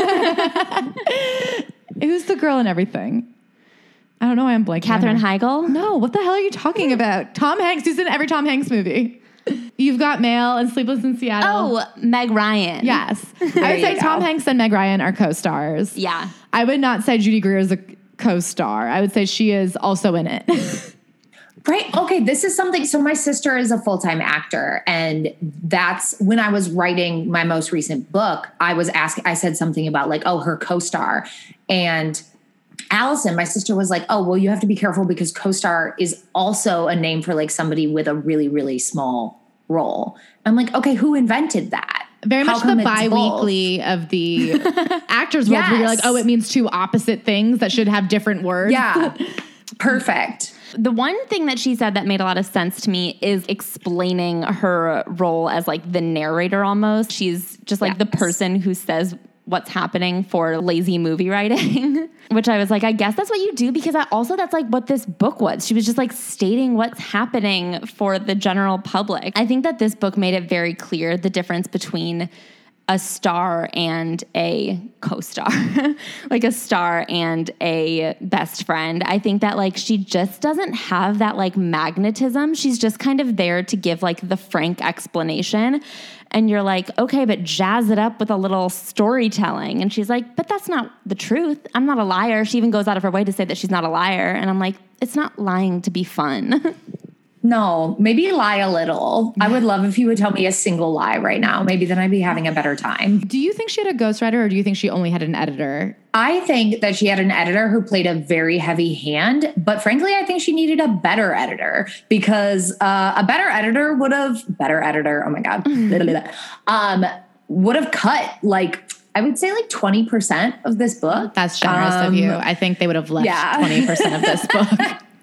Who's the girl in everything? I don't know why I'm blanking. Katherine Heigl? No, what the hell are you talking about? Tom Hanks, who's in every Tom Hanks movie. You've Got Mail and Sleepless in Seattle. Oh, Meg Ryan. Yes. I would say Tom Hanks and Meg Ryan are co-stars. Yeah. I would not say Judy Greer is a co-star. I would say she is also in it. Right. Okay. This is something. So my sister is a full-time actor. And that's when I was writing my most recent book, I said something about like, oh, her co-star. And Allison, my sister, was like, oh, well, you have to be careful because co-star is also a name for like somebody with a really, really small role. I'm like, okay, who invented that? Very much the bi-weekly of the actors world where you're like, oh, it means two opposite things that should have different words. Yeah. Perfect. The one thing that she said that made a lot of sense to me is explaining her role as like the narrator almost. She's just like the person who says what's happening for lazy movie writing, which I was like, I guess that's what you do, because that's like what this book was. She was just like stating what's happening for the general public. I think that this book made it very clear the difference between a star and a co-star, like a star and a best friend. I think that like she just doesn't have that like magnetism. She's just kind of there to give like the frank explanation. And you're like, okay, but jazz it up with a little storytelling. And she's like, but that's not the truth. I'm not a liar. She even goes out of her way to say that she's not a liar. And I'm like, it's not lying to be fun. No, maybe lie a little. I would love if you would tell me a single lie right now. Maybe then I'd be having a better time. Do you think she had a ghostwriter or do you think she only had an editor? I think that she had an editor who played a very heavy hand, but frankly, I think she needed a better editor because a better editor, oh my God, would have cut like, I would say like 20% of this book. That's generous of you. I think they would have left 20% of this book.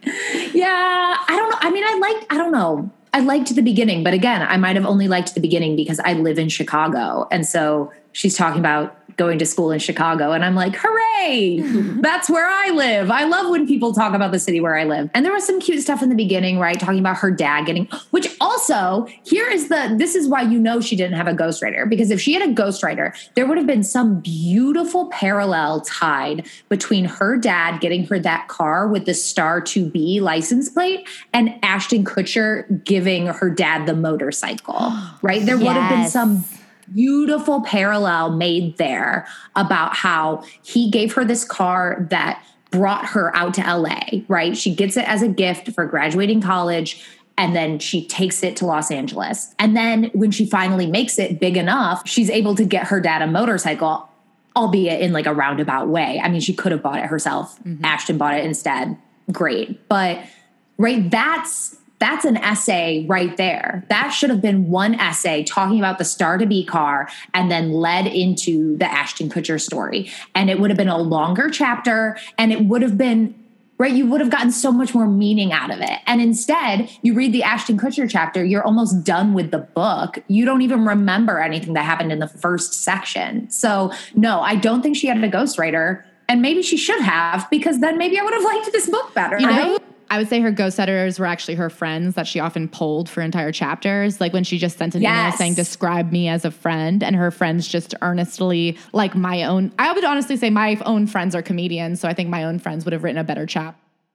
Yeah, I don't know. I mean, I don't know. I liked the beginning, but again, I might have only liked the beginning because I live in Chicago. And so she's talking about going to school in Chicago. And I'm like, hooray, that's where I live. I love when people talk about the city where I live. And there was some cute stuff in the beginning, right? Talking about her dad which also this is why she didn't have a ghostwriter, because if she had a ghostwriter, there would have been some beautiful parallel tied between her dad getting her that car with the Star 2B license plate and Ashton Kutcher giving her dad the motorcycle, right? There would have been some beautiful parallel made there about how he gave her this car that brought her out to LA, right? She gets it as a gift for graduating college, and then she takes it to Los Angeles. And then when she finally makes it big enough, she's able to get her dad a motorcycle, albeit in like a roundabout way. I mean, she could have bought it herself. Mm-hmm. Ashton bought it instead. Great. But right, that's an essay right there. That should have been one essay talking about the Star to Be car and then led into the Ashton Kutcher story. And it would have been a longer chapter, and it would have been, right, you would have gotten so much more meaning out of it. And instead, you read the Ashton Kutcher chapter, you're almost done with the book. You don't even remember anything that happened in the first section. So no, I don't think she had a ghostwriter. And maybe she should have, because then maybe I would have liked this book better. I would say her ghost editors were actually her friends that she often polled for entire chapters. Like when she just sent an email saying, describe me as a friend, and her friends just earnestly, like my own, I would honestly say my own friends are comedians, so I think my own friends would have written a better chapter.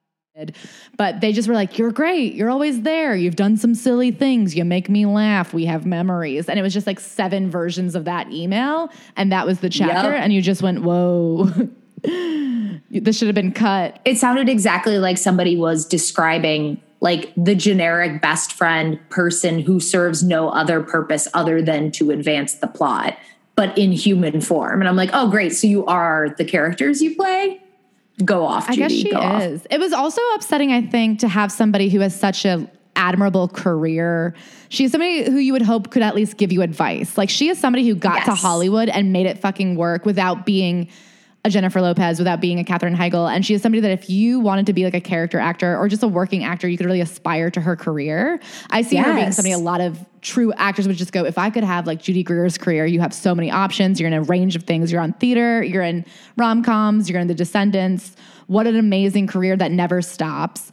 But they just were like, you're great. You're always there. You've done some silly things. You make me laugh. We have memories. And it was just like 7 versions of that email. And that was the chapter. And you just went, whoa. This should have been cut. It sounded exactly like somebody was describing like the generic best friend person who serves no other purpose other than to advance the plot, but in human form. And I'm like, oh, great. So you are the characters you play? Go off, Judy. I guess she is. It was also upsetting, I think, to have somebody who has such a admirable career. She's somebody who you would hope could at least give you advice. Like she is somebody who got to Hollywood and made it fucking work without being a Jennifer Lopez, without being a Katherine Heigl. And she is somebody that if you wanted to be like a character actor or just a working actor, you could really aspire to her career. I see her being somebody a lot of true actors would just go, if I could have like Judy Greer's career, you have so many options. You're in a range of things. You're on theater, you're in rom-coms, you're in The Descendants. What an amazing career that never stops.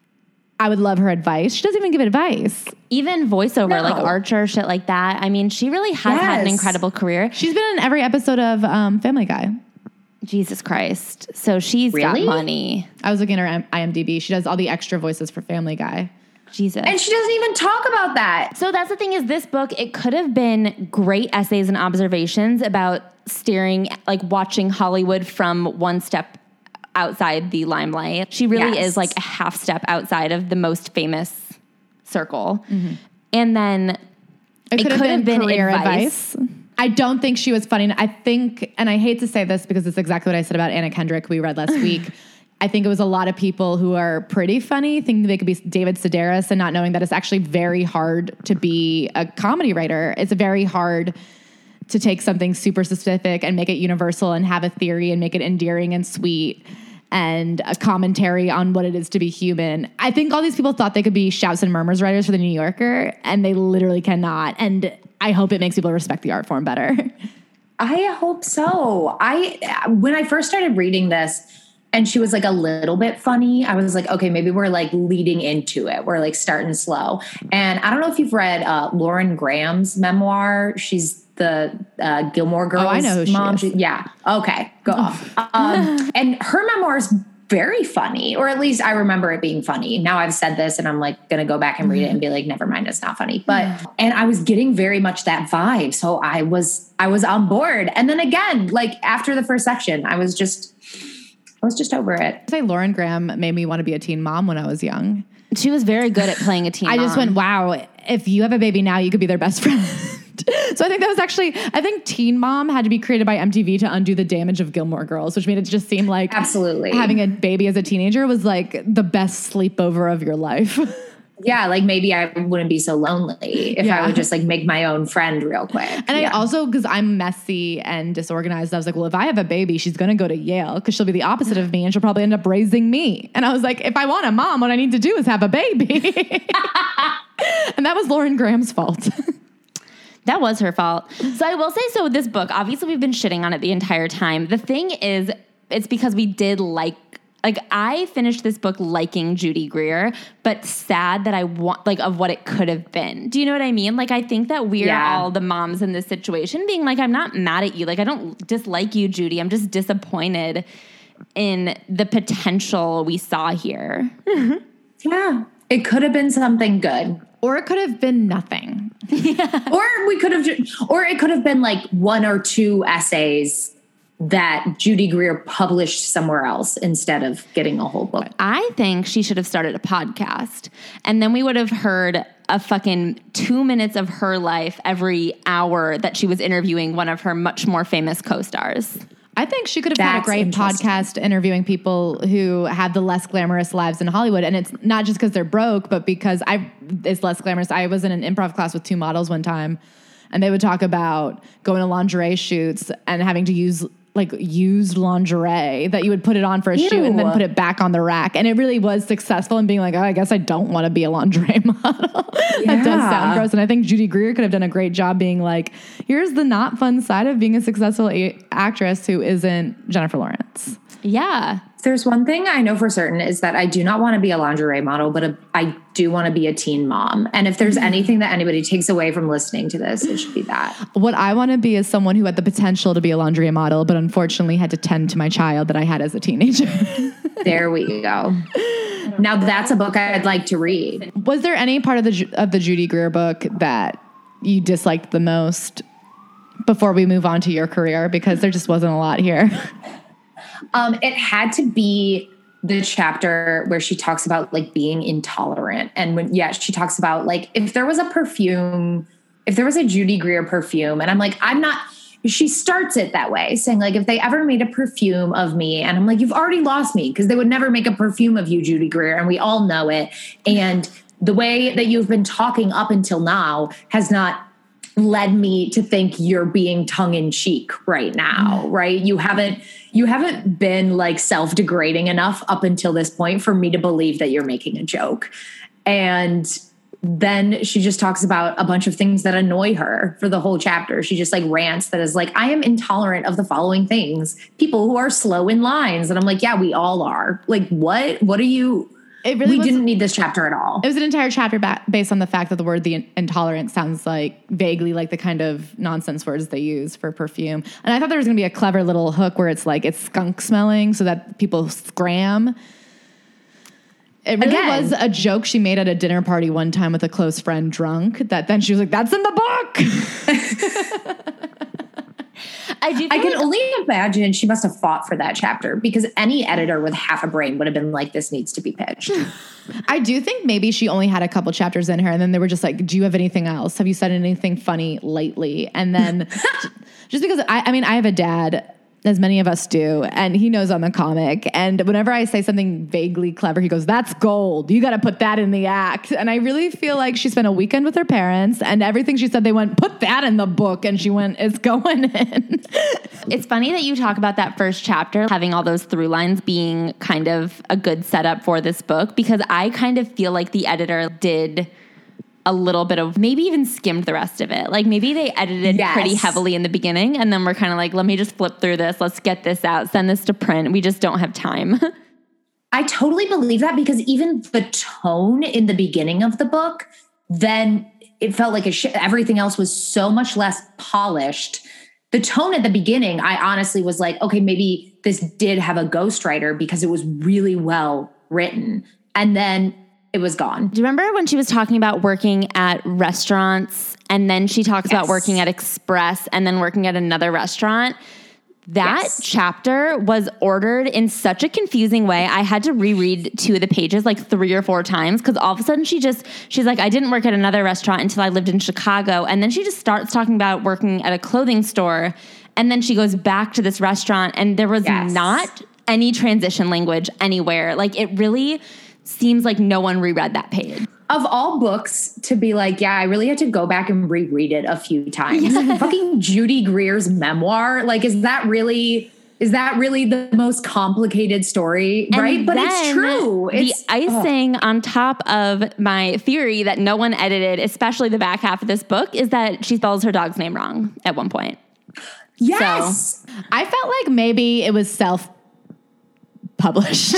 I would love her advice. She doesn't even give advice. Even voiceover, like Archer, shit like that. I mean, she really has had an incredible career. She's been in every episode of Family Guy. Jesus Christ. So she's got money. I was looking at her IMDb. She does all the extra voices for Family Guy. Jesus. And she doesn't even talk about that. So that's the thing is this book, it could have been great essays and observations about steering, like watching Hollywood from one step outside the limelight. She really is like a half step outside of the most famous circle. Mm-hmm. And then it could have been career advice. I don't think she was funny. I think, and I hate to say this because it's exactly what I said about Anna Kendrick we read last week. I think it was a lot of people who are pretty funny thinking they could be David Sedaris and not knowing that it's actually very hard to be a comedy writer. It's very hard to take something super specific and make it universal and have a theory and make it endearing and sweet and a commentary on what it is to be human. I think all these people thought they could be Shouts and Murmurs writers for The New Yorker, and they literally cannot. And I hope it makes people respect the art form better. I hope so. When I first started reading this and she was like a little bit funny, I was like, okay, maybe we're like leading into it. We're like starting slow. And I don't know if you've read Lauren Graham's memoir. She's the Gilmore Girls I know who mom. she is. Yeah. Okay. Go off. And her memoir is very funny, or at least I remember it being funny. Now I've said this and I'm like going to go back and read it and be like, never mind, it's not funny. But, and I was getting very much that vibe. So I was on board. And then again, like after the first section, I was just over it. I'd say Lauren Graham made me want to be a teen mom when I was young. She was very good at playing a teen mom. I just went, wow, if you have a baby now, you could be their best friend. So I think that was actually, I think Teen Mom had to be created by MTV to undo the damage of Gilmore Girls, which made it just seem like absolutely having a baby as a teenager was like the best sleepover of your life. Yeah, like maybe I wouldn't be so lonely if I would just like make my own friend real quick. And I also, because I'm messy and disorganized, I was like, well, if I have a baby, she's going to go to Yale because she'll be the opposite of me and she'll probably end up raising me. And I was like, if I want a mom, what I need to do is have a baby. And that was Lauren Graham's fault. That was her fault. So I will say, so with this book, obviously we've been shitting on it the entire time. The thing is, it's because we did like I finished this book liking Judy Greer, but sad that I want, like, of what it could have been. Do you know what I mean? Like, I think that we're all the moms in this situation being like, I'm not mad at you. Like, I don't dislike you, Judy. I'm just disappointed in the potential we saw here. Yeah. It could have been something good. Or it could have been nothing. Yeah. Or it could have been like 1 or 2 essays that Judy Greer published somewhere else instead of getting a whole book. I think she should have started a podcast, and then we would have heard a fucking 2 minutes of her life every hour that she was interviewing one of her much more famous co-stars. I think she could have had a great podcast interviewing people who have the less glamorous lives in Hollywood. And it's not just because they're broke, but because it's less glamorous. I was in an improv class with 2 models one time, and they would talk about going to lingerie shoots and having to use like used lingerie that you would put it on for a shoot and then put it back on the rack. And it really was successful in being like, oh, I guess I don't want to be a lingerie model. That does sound gross. And I think Judy Greer could have done a great job being like, here's the not fun side of being a successful actress who isn't Jennifer Lawrence. Yeah. there's one thing I know for certain is that I do not want to be a lingerie model, but I do want to be a teen mom. And if there's anything that anybody takes away from listening to this, it should be that. What I want to be is someone who had the potential to be a lingerie model, but unfortunately had to tend to my child that I had as a teenager. There we go. Now that's a book I'd like to read. Was there any part of the Judy Greer book that you disliked the most before we move on to your career? Because there just wasn't a lot here. It had to be the chapter where she talks about like being intolerant. And when, she talks about like, if there was a Judy Greer perfume, and I'm like, she starts it that way, saying like, if they ever made a perfume of me, and I'm like, you've already lost me, because they would never make a perfume of you, Judy Greer. And we all know it. And the way that you've been talking up until now has not led me to think you're being tongue-in-cheek right now, right? You haven't been like self-degrading enough up until this point for me to believe that you're making a joke. And then she just talks about a bunch of things that annoy her for the whole chapter. She just like rants that is like, I am intolerant of the following things. People who are slow in lines. And I'm like, yeah, we all are. Like, what are you... We didn't need this chapter at all. It was an entire chapter based on the fact that the word the intolerant sounds like vaguely like the kind of nonsense words they use for perfume. And I thought there was going to be a clever little hook where it's like it's skunk smelling so that people scram. It really was a joke she made at a dinner party one time with a close friend drunk that then she was like, that's in the book. I can only imagine she must have fought for that chapter, because any editor with half a brain would have been like, this needs to be pitched. I do think maybe she only had a couple chapters in her, and then they were just like, do you have anything else? Have you said anything funny lately? And then just because I have a dad, as many of us do, and he knows I'm a comic. And whenever I say something vaguely clever, he goes, that's gold. You got to put that in the act. And I really feel like she spent a weekend with her parents, and everything she said, they went, put that in the book. And she went, it's going in. It's funny that you talk about that first chapter, having all those through lines being kind of a good setup for this book, because I kind of feel like the editor did a little bit of, maybe even skimmed the rest of it. Like maybe they edited pretty heavily in the beginning, and then we're kind of like, let me just flip through this. Let's get this out, send this to print. We just don't have time. I totally believe that, because even the tone in the beginning of the book, then it felt like everything else was so much less polished. The tone at the beginning, I honestly was like, okay, maybe this did have a ghostwriter because it was really well written. And then it was gone. Do you remember when she was talking about working at restaurants, and then she talks about working at Express and then working at another restaurant? That chapter was ordered in such a confusing way. I had to reread 2 of the pages like 3 or 4 times, because all of a sudden she's like, I didn't work at another restaurant until I lived in Chicago. And then she just starts talking about working at a clothing store. And then she goes back to this restaurant, and there was not any transition language anywhere. Like it really seems like no one reread that page. Of all books to be like, yeah, I really had to go back and reread it a few times. Fucking Judy Greer's memoir. Like, is that really the most complicated story? And right? But it's true. The icing on top of my theory that no one edited, especially the back half of this book, is that she spells her dog's name wrong at one point. Yes. So, I felt like maybe it was self-published.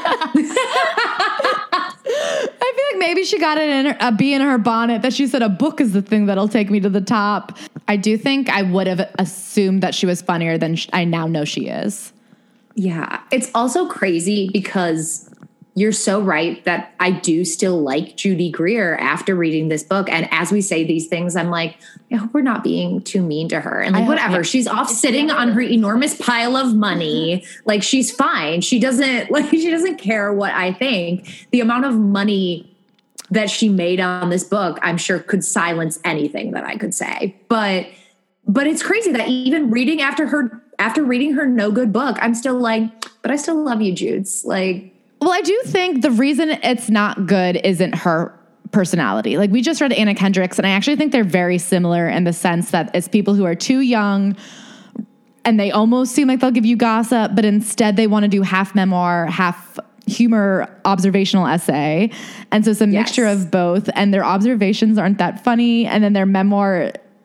I feel like maybe she got it in a bee in her bonnet that she said a book is the thing that'll take me to the top. I do think I would have assumed that she was funnier than I now know she is. Yeah. It's also crazy because you're so right that I do still like Judy Greer after reading this book. And as we say these things, I'm like, I hope we're not being too mean to her. And like, whatever. She's off sitting on her enormous pile of money. Like, she's fine. She doesn't care what I think. The amount of money that she made on this book, I'm sure could silence anything that I could say. But it's crazy that even reading after reading her no good book, I'm still like, but I still love you, Judes. Like, well, I do think the reason it's not good isn't her personality. Like, we just read Anna Kendrick's, and I actually think they're very similar in the sense that it's people who are too young and they almost seem like they'll give you gossip, but instead they want to do half memoir, half humor, observational essay. And so it's a mixture of both, and their observations aren't that funny. And then their memoir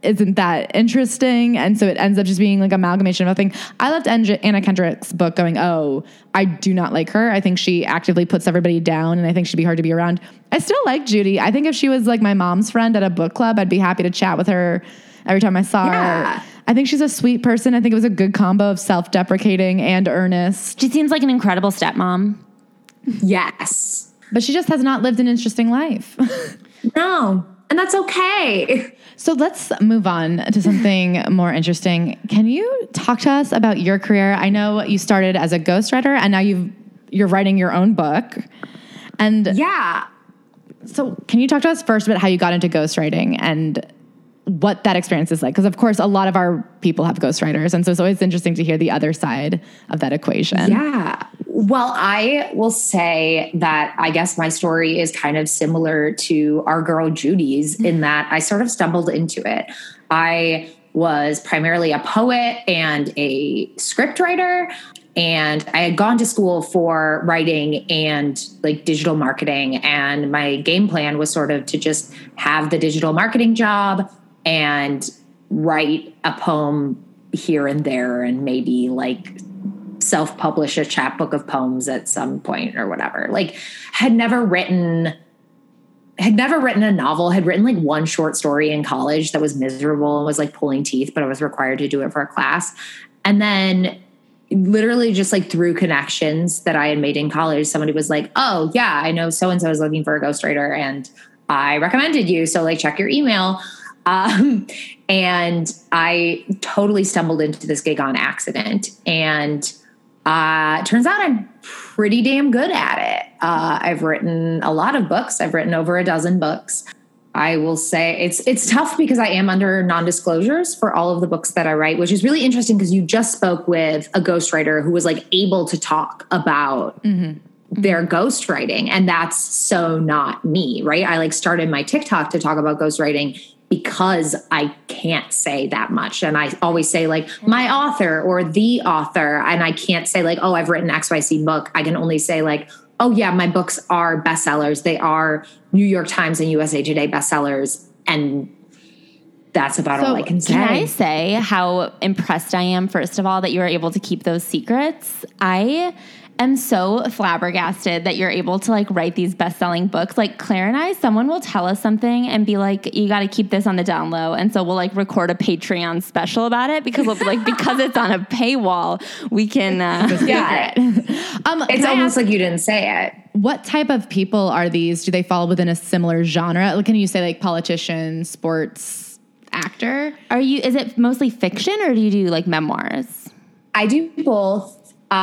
isn't that interesting. And so it ends up just being like amalgamation of nothing. I left Anna Kendrick's book going, oh, I do not like her. I think she actively puts everybody down and I think she'd be hard to be around. I still like Judy. I think if she was like my mom's friend at a book club, I'd be happy to chat with her every time I saw her. I think she's a sweet person. I think it was a good combo of self-deprecating and earnest. She seems like an incredible stepmom. Yes. But she just has not lived an interesting life. No. And that's okay. So let's move on to something more interesting. Can you talk to us about your career? I know you started as a ghostwriter and now you're writing your own book. And yeah. So can you talk to us first about how you got into ghostwriting and what that experience is like? Because of course, a lot of our people have ghostwriters. And so it's always interesting to hear the other side of that equation. Yeah. Well, I will say that I guess my story is kind of similar to our girl Judy's in that I sort of stumbled into it. I was primarily a poet and a scriptwriter, and I had gone to school for writing and like digital marketing. And my game plan was sort of to just have the digital marketing job and write a poem here and there and maybe like self-publish a chapbook of poems at some point or whatever. Like had never written a novel, had written like one short story in college that was miserable and was like pulling teeth, but I was required to do it for a class. And then literally just like through connections that I had made in college, somebody was like, oh yeah, I know so-and-so is looking for a ghostwriter and I recommended you. So like check your email. And I totally stumbled into this gig on accident, and turns out I'm pretty damn good at it. I've written a lot of books. I've written over a dozen books. I will say it's tough because I am under non-disclosures for all of the books that I write, which is really interesting because you just spoke with a ghostwriter who was like able to talk about their ghostwriting. And that's so not me, right? I like started my TikTok to talk about ghostwriting because I can't say that much. And I always say like my author or the author. And I can't say like, oh, I've written XYZ book. I can only say like, oh yeah, my books are bestsellers. They are New York Times and USA Today bestsellers. And that's about all I can say. Can I say how impressed I am, first of all, that you were able to keep those secrets? I am so flabbergasted that you're able to like write these best-selling books. Like Claire and I, someone will tell us something and be like, you got to keep this on the down low. And so we'll like record a Patreon special about it because we'll be like, because it's on a paywall, we can, yeah. It's almost like you didn't say it. What type of people are these? Do they fall within a similar genre? Like, can you say like politician, sports, actor? Is it mostly fiction or do you do like memoirs? I do both.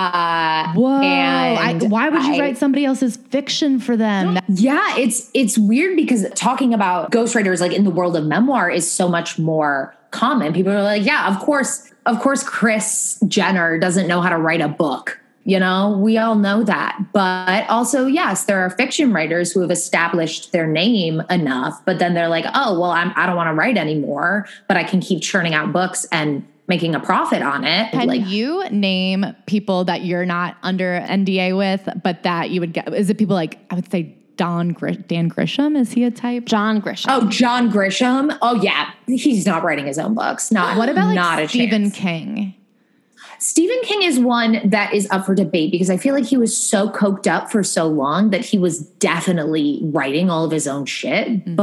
Whoa! Why would you write somebody else's fiction for them? Yeah, it's weird because talking about ghostwriters like in the world of memoir is so much more common. People are like, yeah, of course, Kris Jenner doesn't know how to write a book. You know, we all know that. But also, yes, there are fiction writers who have established their name enough, but then they're like, oh, well, I don't want to write anymore, but I can keep churning out books and making a profit on it. Can you name people that you're not under NDA with, but that you would get? Is it people like, I would say Dan Grisham? Is he a type? John Grisham. Oh, John Grisham. Oh yeah. He's not writing his own books. What about like Stephen King? Stephen King is one that is up for debate because I feel like he was so coked up for so long that he was definitely writing all of his own shit. Mm-hmm.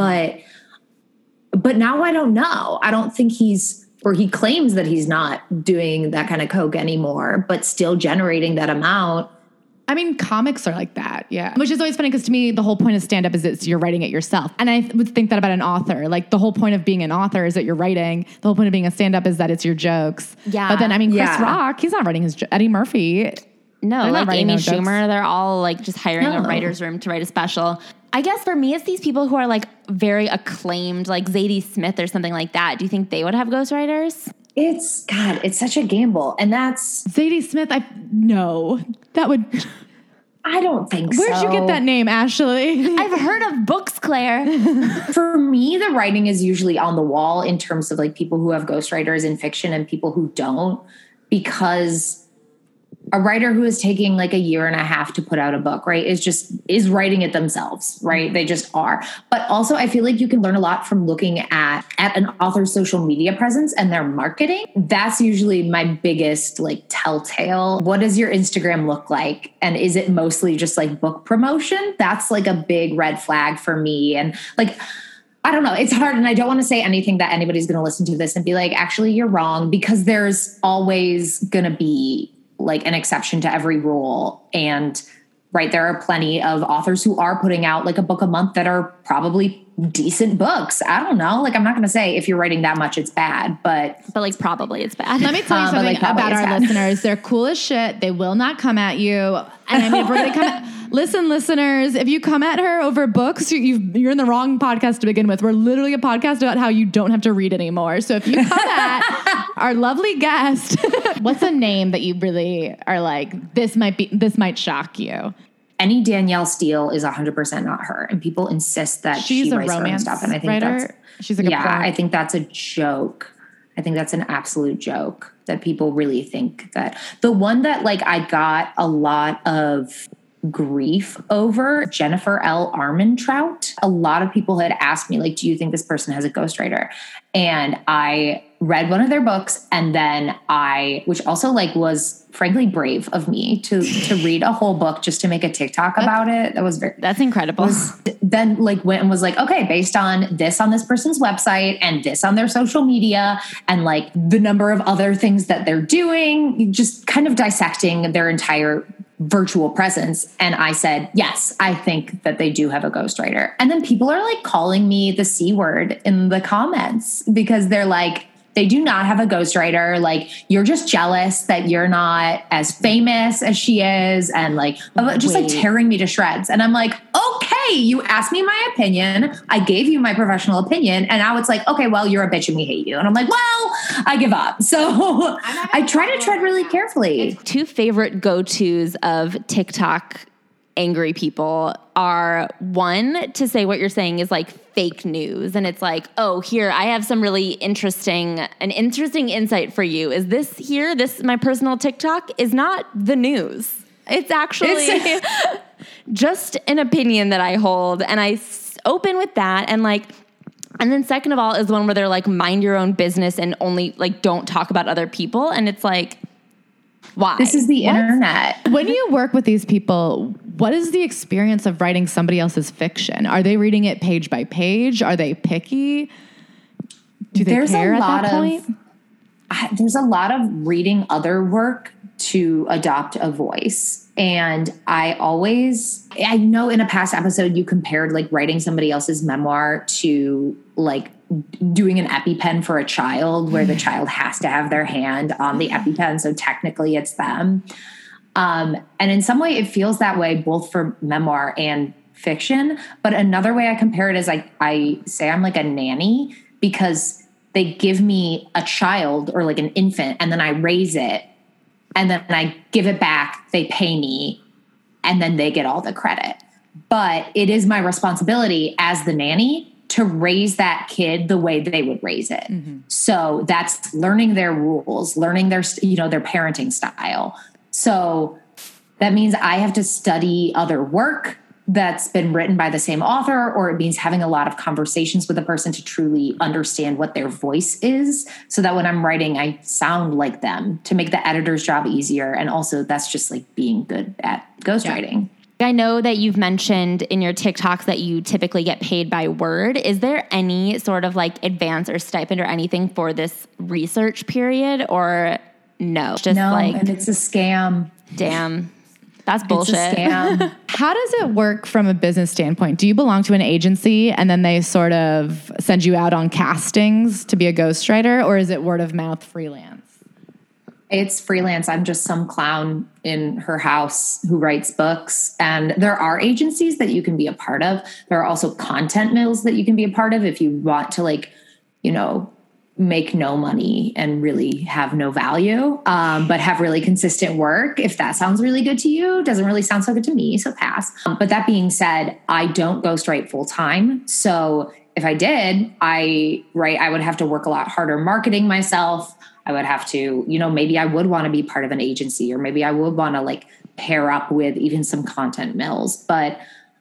But now I don't know. I don't think he claims that he's not doing that kind of coke anymore, but still generating that amount. I mean, comics are like that, yeah. Which is always funny because to me, the whole point of stand-up is you're writing it yourself. And I would think that about an author. Like the whole point of being an author is that you're writing. The whole point of being a stand-up is that it's your jokes. Yeah. But then, I mean, Chris Rock, he's not writing his Eddie Murphy. No, like Amy Schumer, they're all like just hiring a writer's room to write a special. I guess for me, it's these people who are like very acclaimed, like Zadie Smith or something like that. Do you think they would have ghostwriters? It's such a gamble. And that's Zadie Smith. No, that would. I don't think so. Where'd you get that name, Ashley? I've heard of books, Claire. For me, the writing is usually on the wall in terms of like people who have ghostwriters in fiction and people who don't, because a writer who is taking like a year and a half to put out a book, right, is writing it themselves, right? They just are. But also I feel like you can learn a lot from looking at an author's social media presence and their marketing. That's usually my biggest like telltale. What does your Instagram look like? And is it mostly just like book promotion? That's like a big red flag for me. And like, I don't know. It's hard. And I don't want to say anything that anybody's going to listen to this and be like, actually, you're wrong, because there's always going to be like an exception to every rule. And right, there are plenty of authors who are putting out like a book a month that are probably decent books. I don't know. Like, I'm not going to say if you're writing that much, it's bad, but like probably it's bad. Let me tell you something about our listeners. They're cool as shit. They will not come at you. And I mean, if we're going to come listen, listeners, if you come at her over books, you're in the wrong podcast to begin with. We're literally a podcast about how you don't have to read anymore. So if you come at our lovely guest, what's a name that you really are like, this might shock you? Any Danielle Steele is 100% not her. And people insist that she's she a writes her own romance stuff. And I think writer. She's like I think that's a joke. I think that's an absolute joke that people really think that. The one that like I got a lot of grief over, Jennifer L. Armentrout. A lot of people had asked me, like, do you think this person has a ghostwriter? And I read one of their books, and then which also like was frankly brave of me to read a whole book just to make a TikTok about it. That's incredible. Then like went and was like, okay, based on this person's website and this on their social media and like the number of other things that they're doing, just kind of dissecting their entire virtual presence. And I said, yes, I think that they do have a ghostwriter. And then people are like calling me the C word in the comments because they're like, they do not have a ghostwriter. Like, you're just jealous that you're not as famous as she is. And like, just like tearing me to shreds. And I'm like, okay, you asked me my opinion. I gave you my professional opinion. And now it's like, okay, well, you're a bitch and we hate you. And I'm like, well, I give up. So I try to tread really carefully. Two favorite go-tos of TikTok angry people are, one, to say what you're saying is like fake news. And it's like, oh, here, I have some really interesting insight for you. Is this my personal TikTok is not the news. It's actually just an opinion that I hold. And I open with that. And then second of all is the one where they're like, mind your own business and only like, don't talk about other people. And it's like, why? This is the internet. When you work with these people, what is the experience of writing somebody else's fiction? Are they reading it page by page? Are they picky? Do they care at that point? There's a lot of reading other work to adopt a voice. And I know in a past episode you compared like writing somebody else's memoir to like doing an EpiPen for a child where the child has to have their hand on the EpiPen. So technically it's them. And in some way it feels that way both for memoir and fiction. But another way I compare it is I say I'm like a nanny because they give me a child or like an infant and then I raise it and then I give it back, they pay me, and then they get all the credit. But it is my responsibility as the nanny to raise that kid the way they would raise it. Mm-hmm. So that's learning their rules, learning their parenting style. So that means I have to study other work that's been written by the same author, or it means having a lot of conversations with a person to truly understand what their voice is so that when I'm writing, I sound like them to make the editor's job easier. And also that's just like being good at ghostwriting. I know that you've mentioned in your TikToks that you typically get paid by word. Is there any sort of like advance or stipend or anything for this research period, or no? And it's a scam. Damn. That's bullshit. It's a scam. How does it work from a business standpoint? Do you belong to an agency and then they sort of send you out on castings to be a ghostwriter, or is it word of mouth freelance? It's freelance. I'm just some clown in her house who writes books. And there are agencies that you can be a part of. There are also content mills that you can be a part of if you want to make no money and really have no value, but have really consistent work. If that sounds really good to you, doesn't really sound so good to me, so pass. But that being said, I don't ghostwrite full time. So if I did, I would have to work a lot harder marketing myself. I would have to, maybe I would want to be part of an agency, or maybe I would want to like pair up with even some content mills. But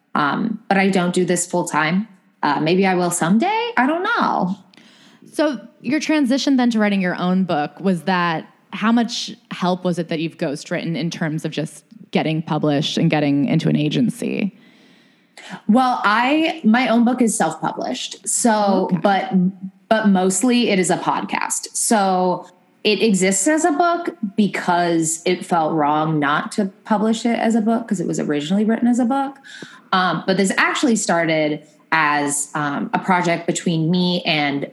I don't do this full time. Maybe I will someday. I don't know. So your transition then to writing your own book, was that, how much help was it that you've ghostwritten in terms of just getting published and getting into an agency? Well, my own book is self-published. So, okay. but mostly it is a podcast. So it exists as a book because it felt wrong not to publish it as a book, because it was originally written as a book. But this actually started as a project between me and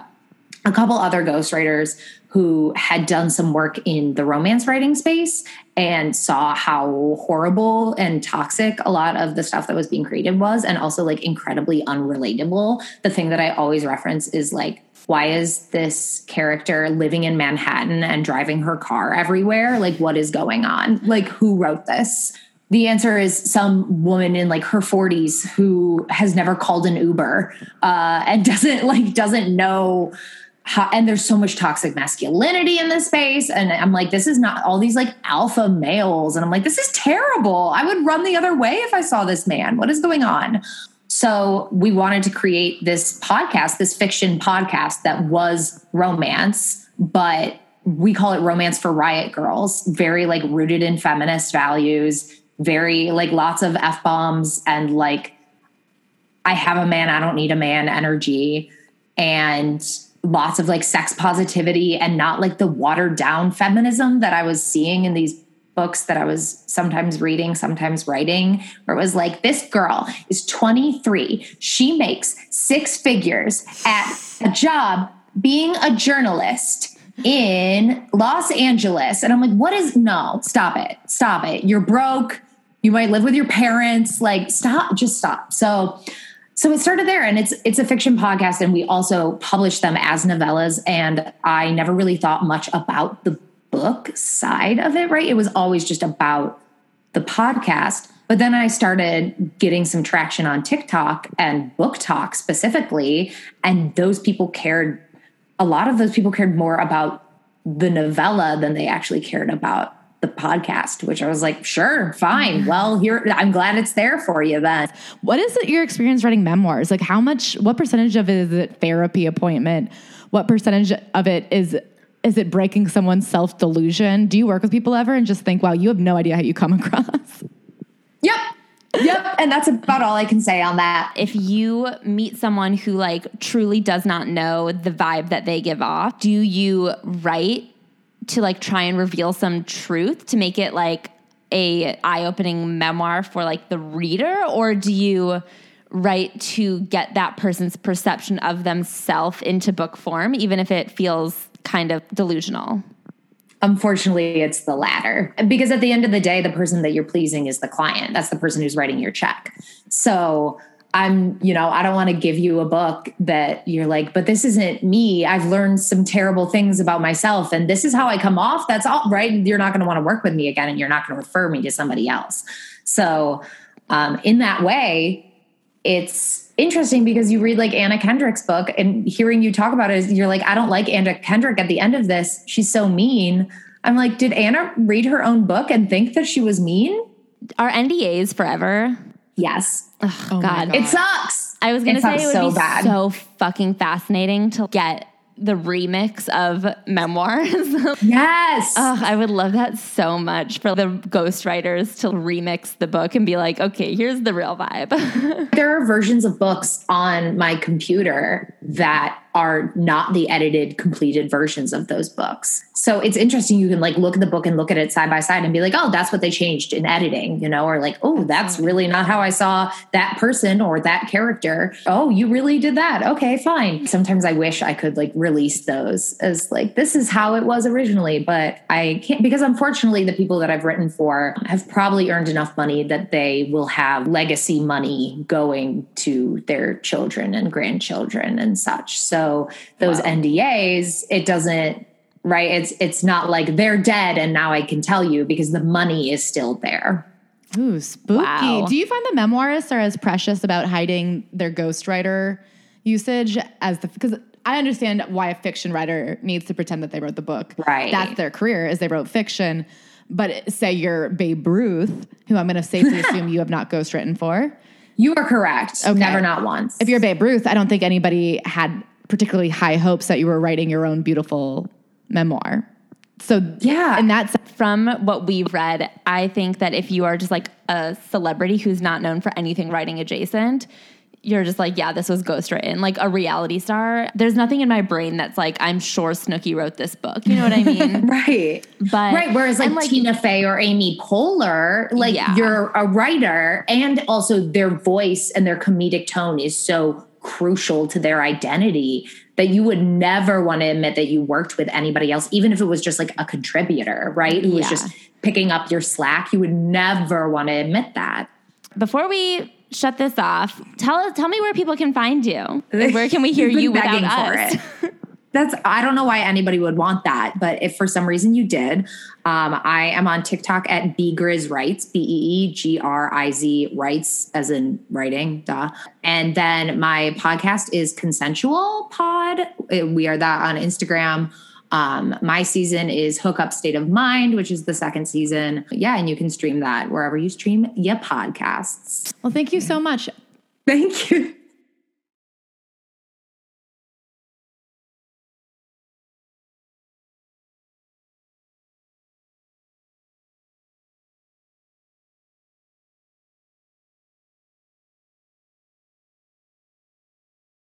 a couple other ghostwriters who had done some work in the romance writing space and saw how horrible and toxic a lot of the stuff that was being created was, and also like incredibly unrelatable. The thing that I always reference is like, why is this character living in Manhattan and driving her car everywhere? Like, what is going on? Like, who wrote this? The answer is some woman in like her 40s who has never called an Uber and doesn't know how, and there's so much toxic masculinity in this space. And I'm like, this is not all these like alpha males. And I'm like, this is terrible. I would run the other way if I saw this man. What is going on? So we wanted to create this podcast, this fiction podcast that was romance, but we call it Romance for Riot Girls, very like rooted in feminist values, very like lots of F-bombs and like, I have a man, I don't need a man energy, and lots of like sex positivity, and not like the watered down feminism that I was seeing in these books that I was sometimes reading, sometimes writing, where it was like, this girl is 23. She makes 6 figures at a job being a journalist in Los Angeles. And I'm like, no, stop it. You're broke. You might live with your parents. Like, just stop. So it started there, and it's a fiction podcast, and we also publish them as novellas. And I never really thought much about the book side of it, right? It was always just about the podcast. But then I started getting some traction on TikTok and Book Talk specifically, and a lot of those people cared more about the novella than they actually cared about the podcast, which I was like, sure, fine. Well, I'm glad it's there for you then. What is your experience writing memoirs? Like what percentage of it is it therapy appointment? What percentage of it is it breaking someone's self-delusion? Do you work with people ever and just think, wow, you have no idea how you come across? Yep. And that's about all I can say on that. If you meet someone who like truly does not know the vibe that they give off, do you write to like try and reveal some truth to make it like a eye-opening memoir for like the reader? Or do you write to get that person's perception of themselves into book form, even if it feels kind of delusional? Unfortunately, it's the latter, because at the end of the day, the person that you're pleasing is the client. That's the person who's writing your check. So I don't want to give you a book that you're like, but this isn't me. I've learned some terrible things about myself, and this is how I come off. That's all right. You're not going to want to work with me again, and you're not going to refer me to somebody else. So in that way, it's interesting because you read like Anna Kendrick's book, and hearing you talk about it, you're like, I don't like Anna Kendrick at the end of this. She's so mean. I'm like, did Anna read her own book and think that she was mean? Are NDAs forever? Yes. Oh God. It sucks. I was going to say it would be bad. so fucking fascinating to get the remix of memoirs. Yes. I would love that so much, for the ghostwriters to remix the book and be like, okay, here's the real vibe. There are versions of books on my computer that are not the edited, completed versions of those books. So it's interesting. You can like look at the book and look at it side by side and be like, oh, that's what they changed in editing, or like, oh, that's really not how I saw that person or that character. Oh, you really did that. Okay, fine. Sometimes I wish I could like release those as like, this is how it was originally, but I can't, because unfortunately the people that I've written for have probably earned enough money that they will have legacy money going to their children and grandchildren and such. So those NDAs, it doesn't, right? It's not like they're dead and now I can tell you, because the money is still there. Ooh, spooky. Wow. Do you find the memoirists are as precious about hiding their ghostwriter usage because I understand why a fiction writer needs to pretend that they wrote the book. Right. That's their career, is they wrote fiction. But say you're Babe Ruth, who I'm going to safely assume you have not ghostwritten for. You are correct. Okay. Never, not once. If you're Babe Ruth, I don't think anybody had particularly high hopes that you were writing your own beautiful memoir. So yeah. and that's from what we've read, I think that if you are just like a celebrity who's not known for anything writing adjacent, you're just like, yeah, this was ghostwritten. Like a reality star, there's nothing in my brain that's like, I'm sure Snooki wrote this book. You know what I mean? Right. But right. Whereas like Tina Fey or Amy Poehler, like you're a writer, and also their voice and their comedic tone is so crucial to their identity that you would never want to admit that you worked with anybody else, even if it was just like a contributor, right? Who was just picking up your slack. You would never want to admit that. Before we shut this off, tell me where people can find you. Like, where can we hear you without us? I don't know why anybody would want that, but if for some reason you did, I am on TikTok at Beegriz Writes, BeeGriz Writes, as in writing, duh. And then my podcast is Consensual Pod. We are that on Instagram. My season is Hook Up State of Mind, which is the second season. Yeah, and you can stream that wherever you stream your podcasts. Well, thank you so much. Thank you.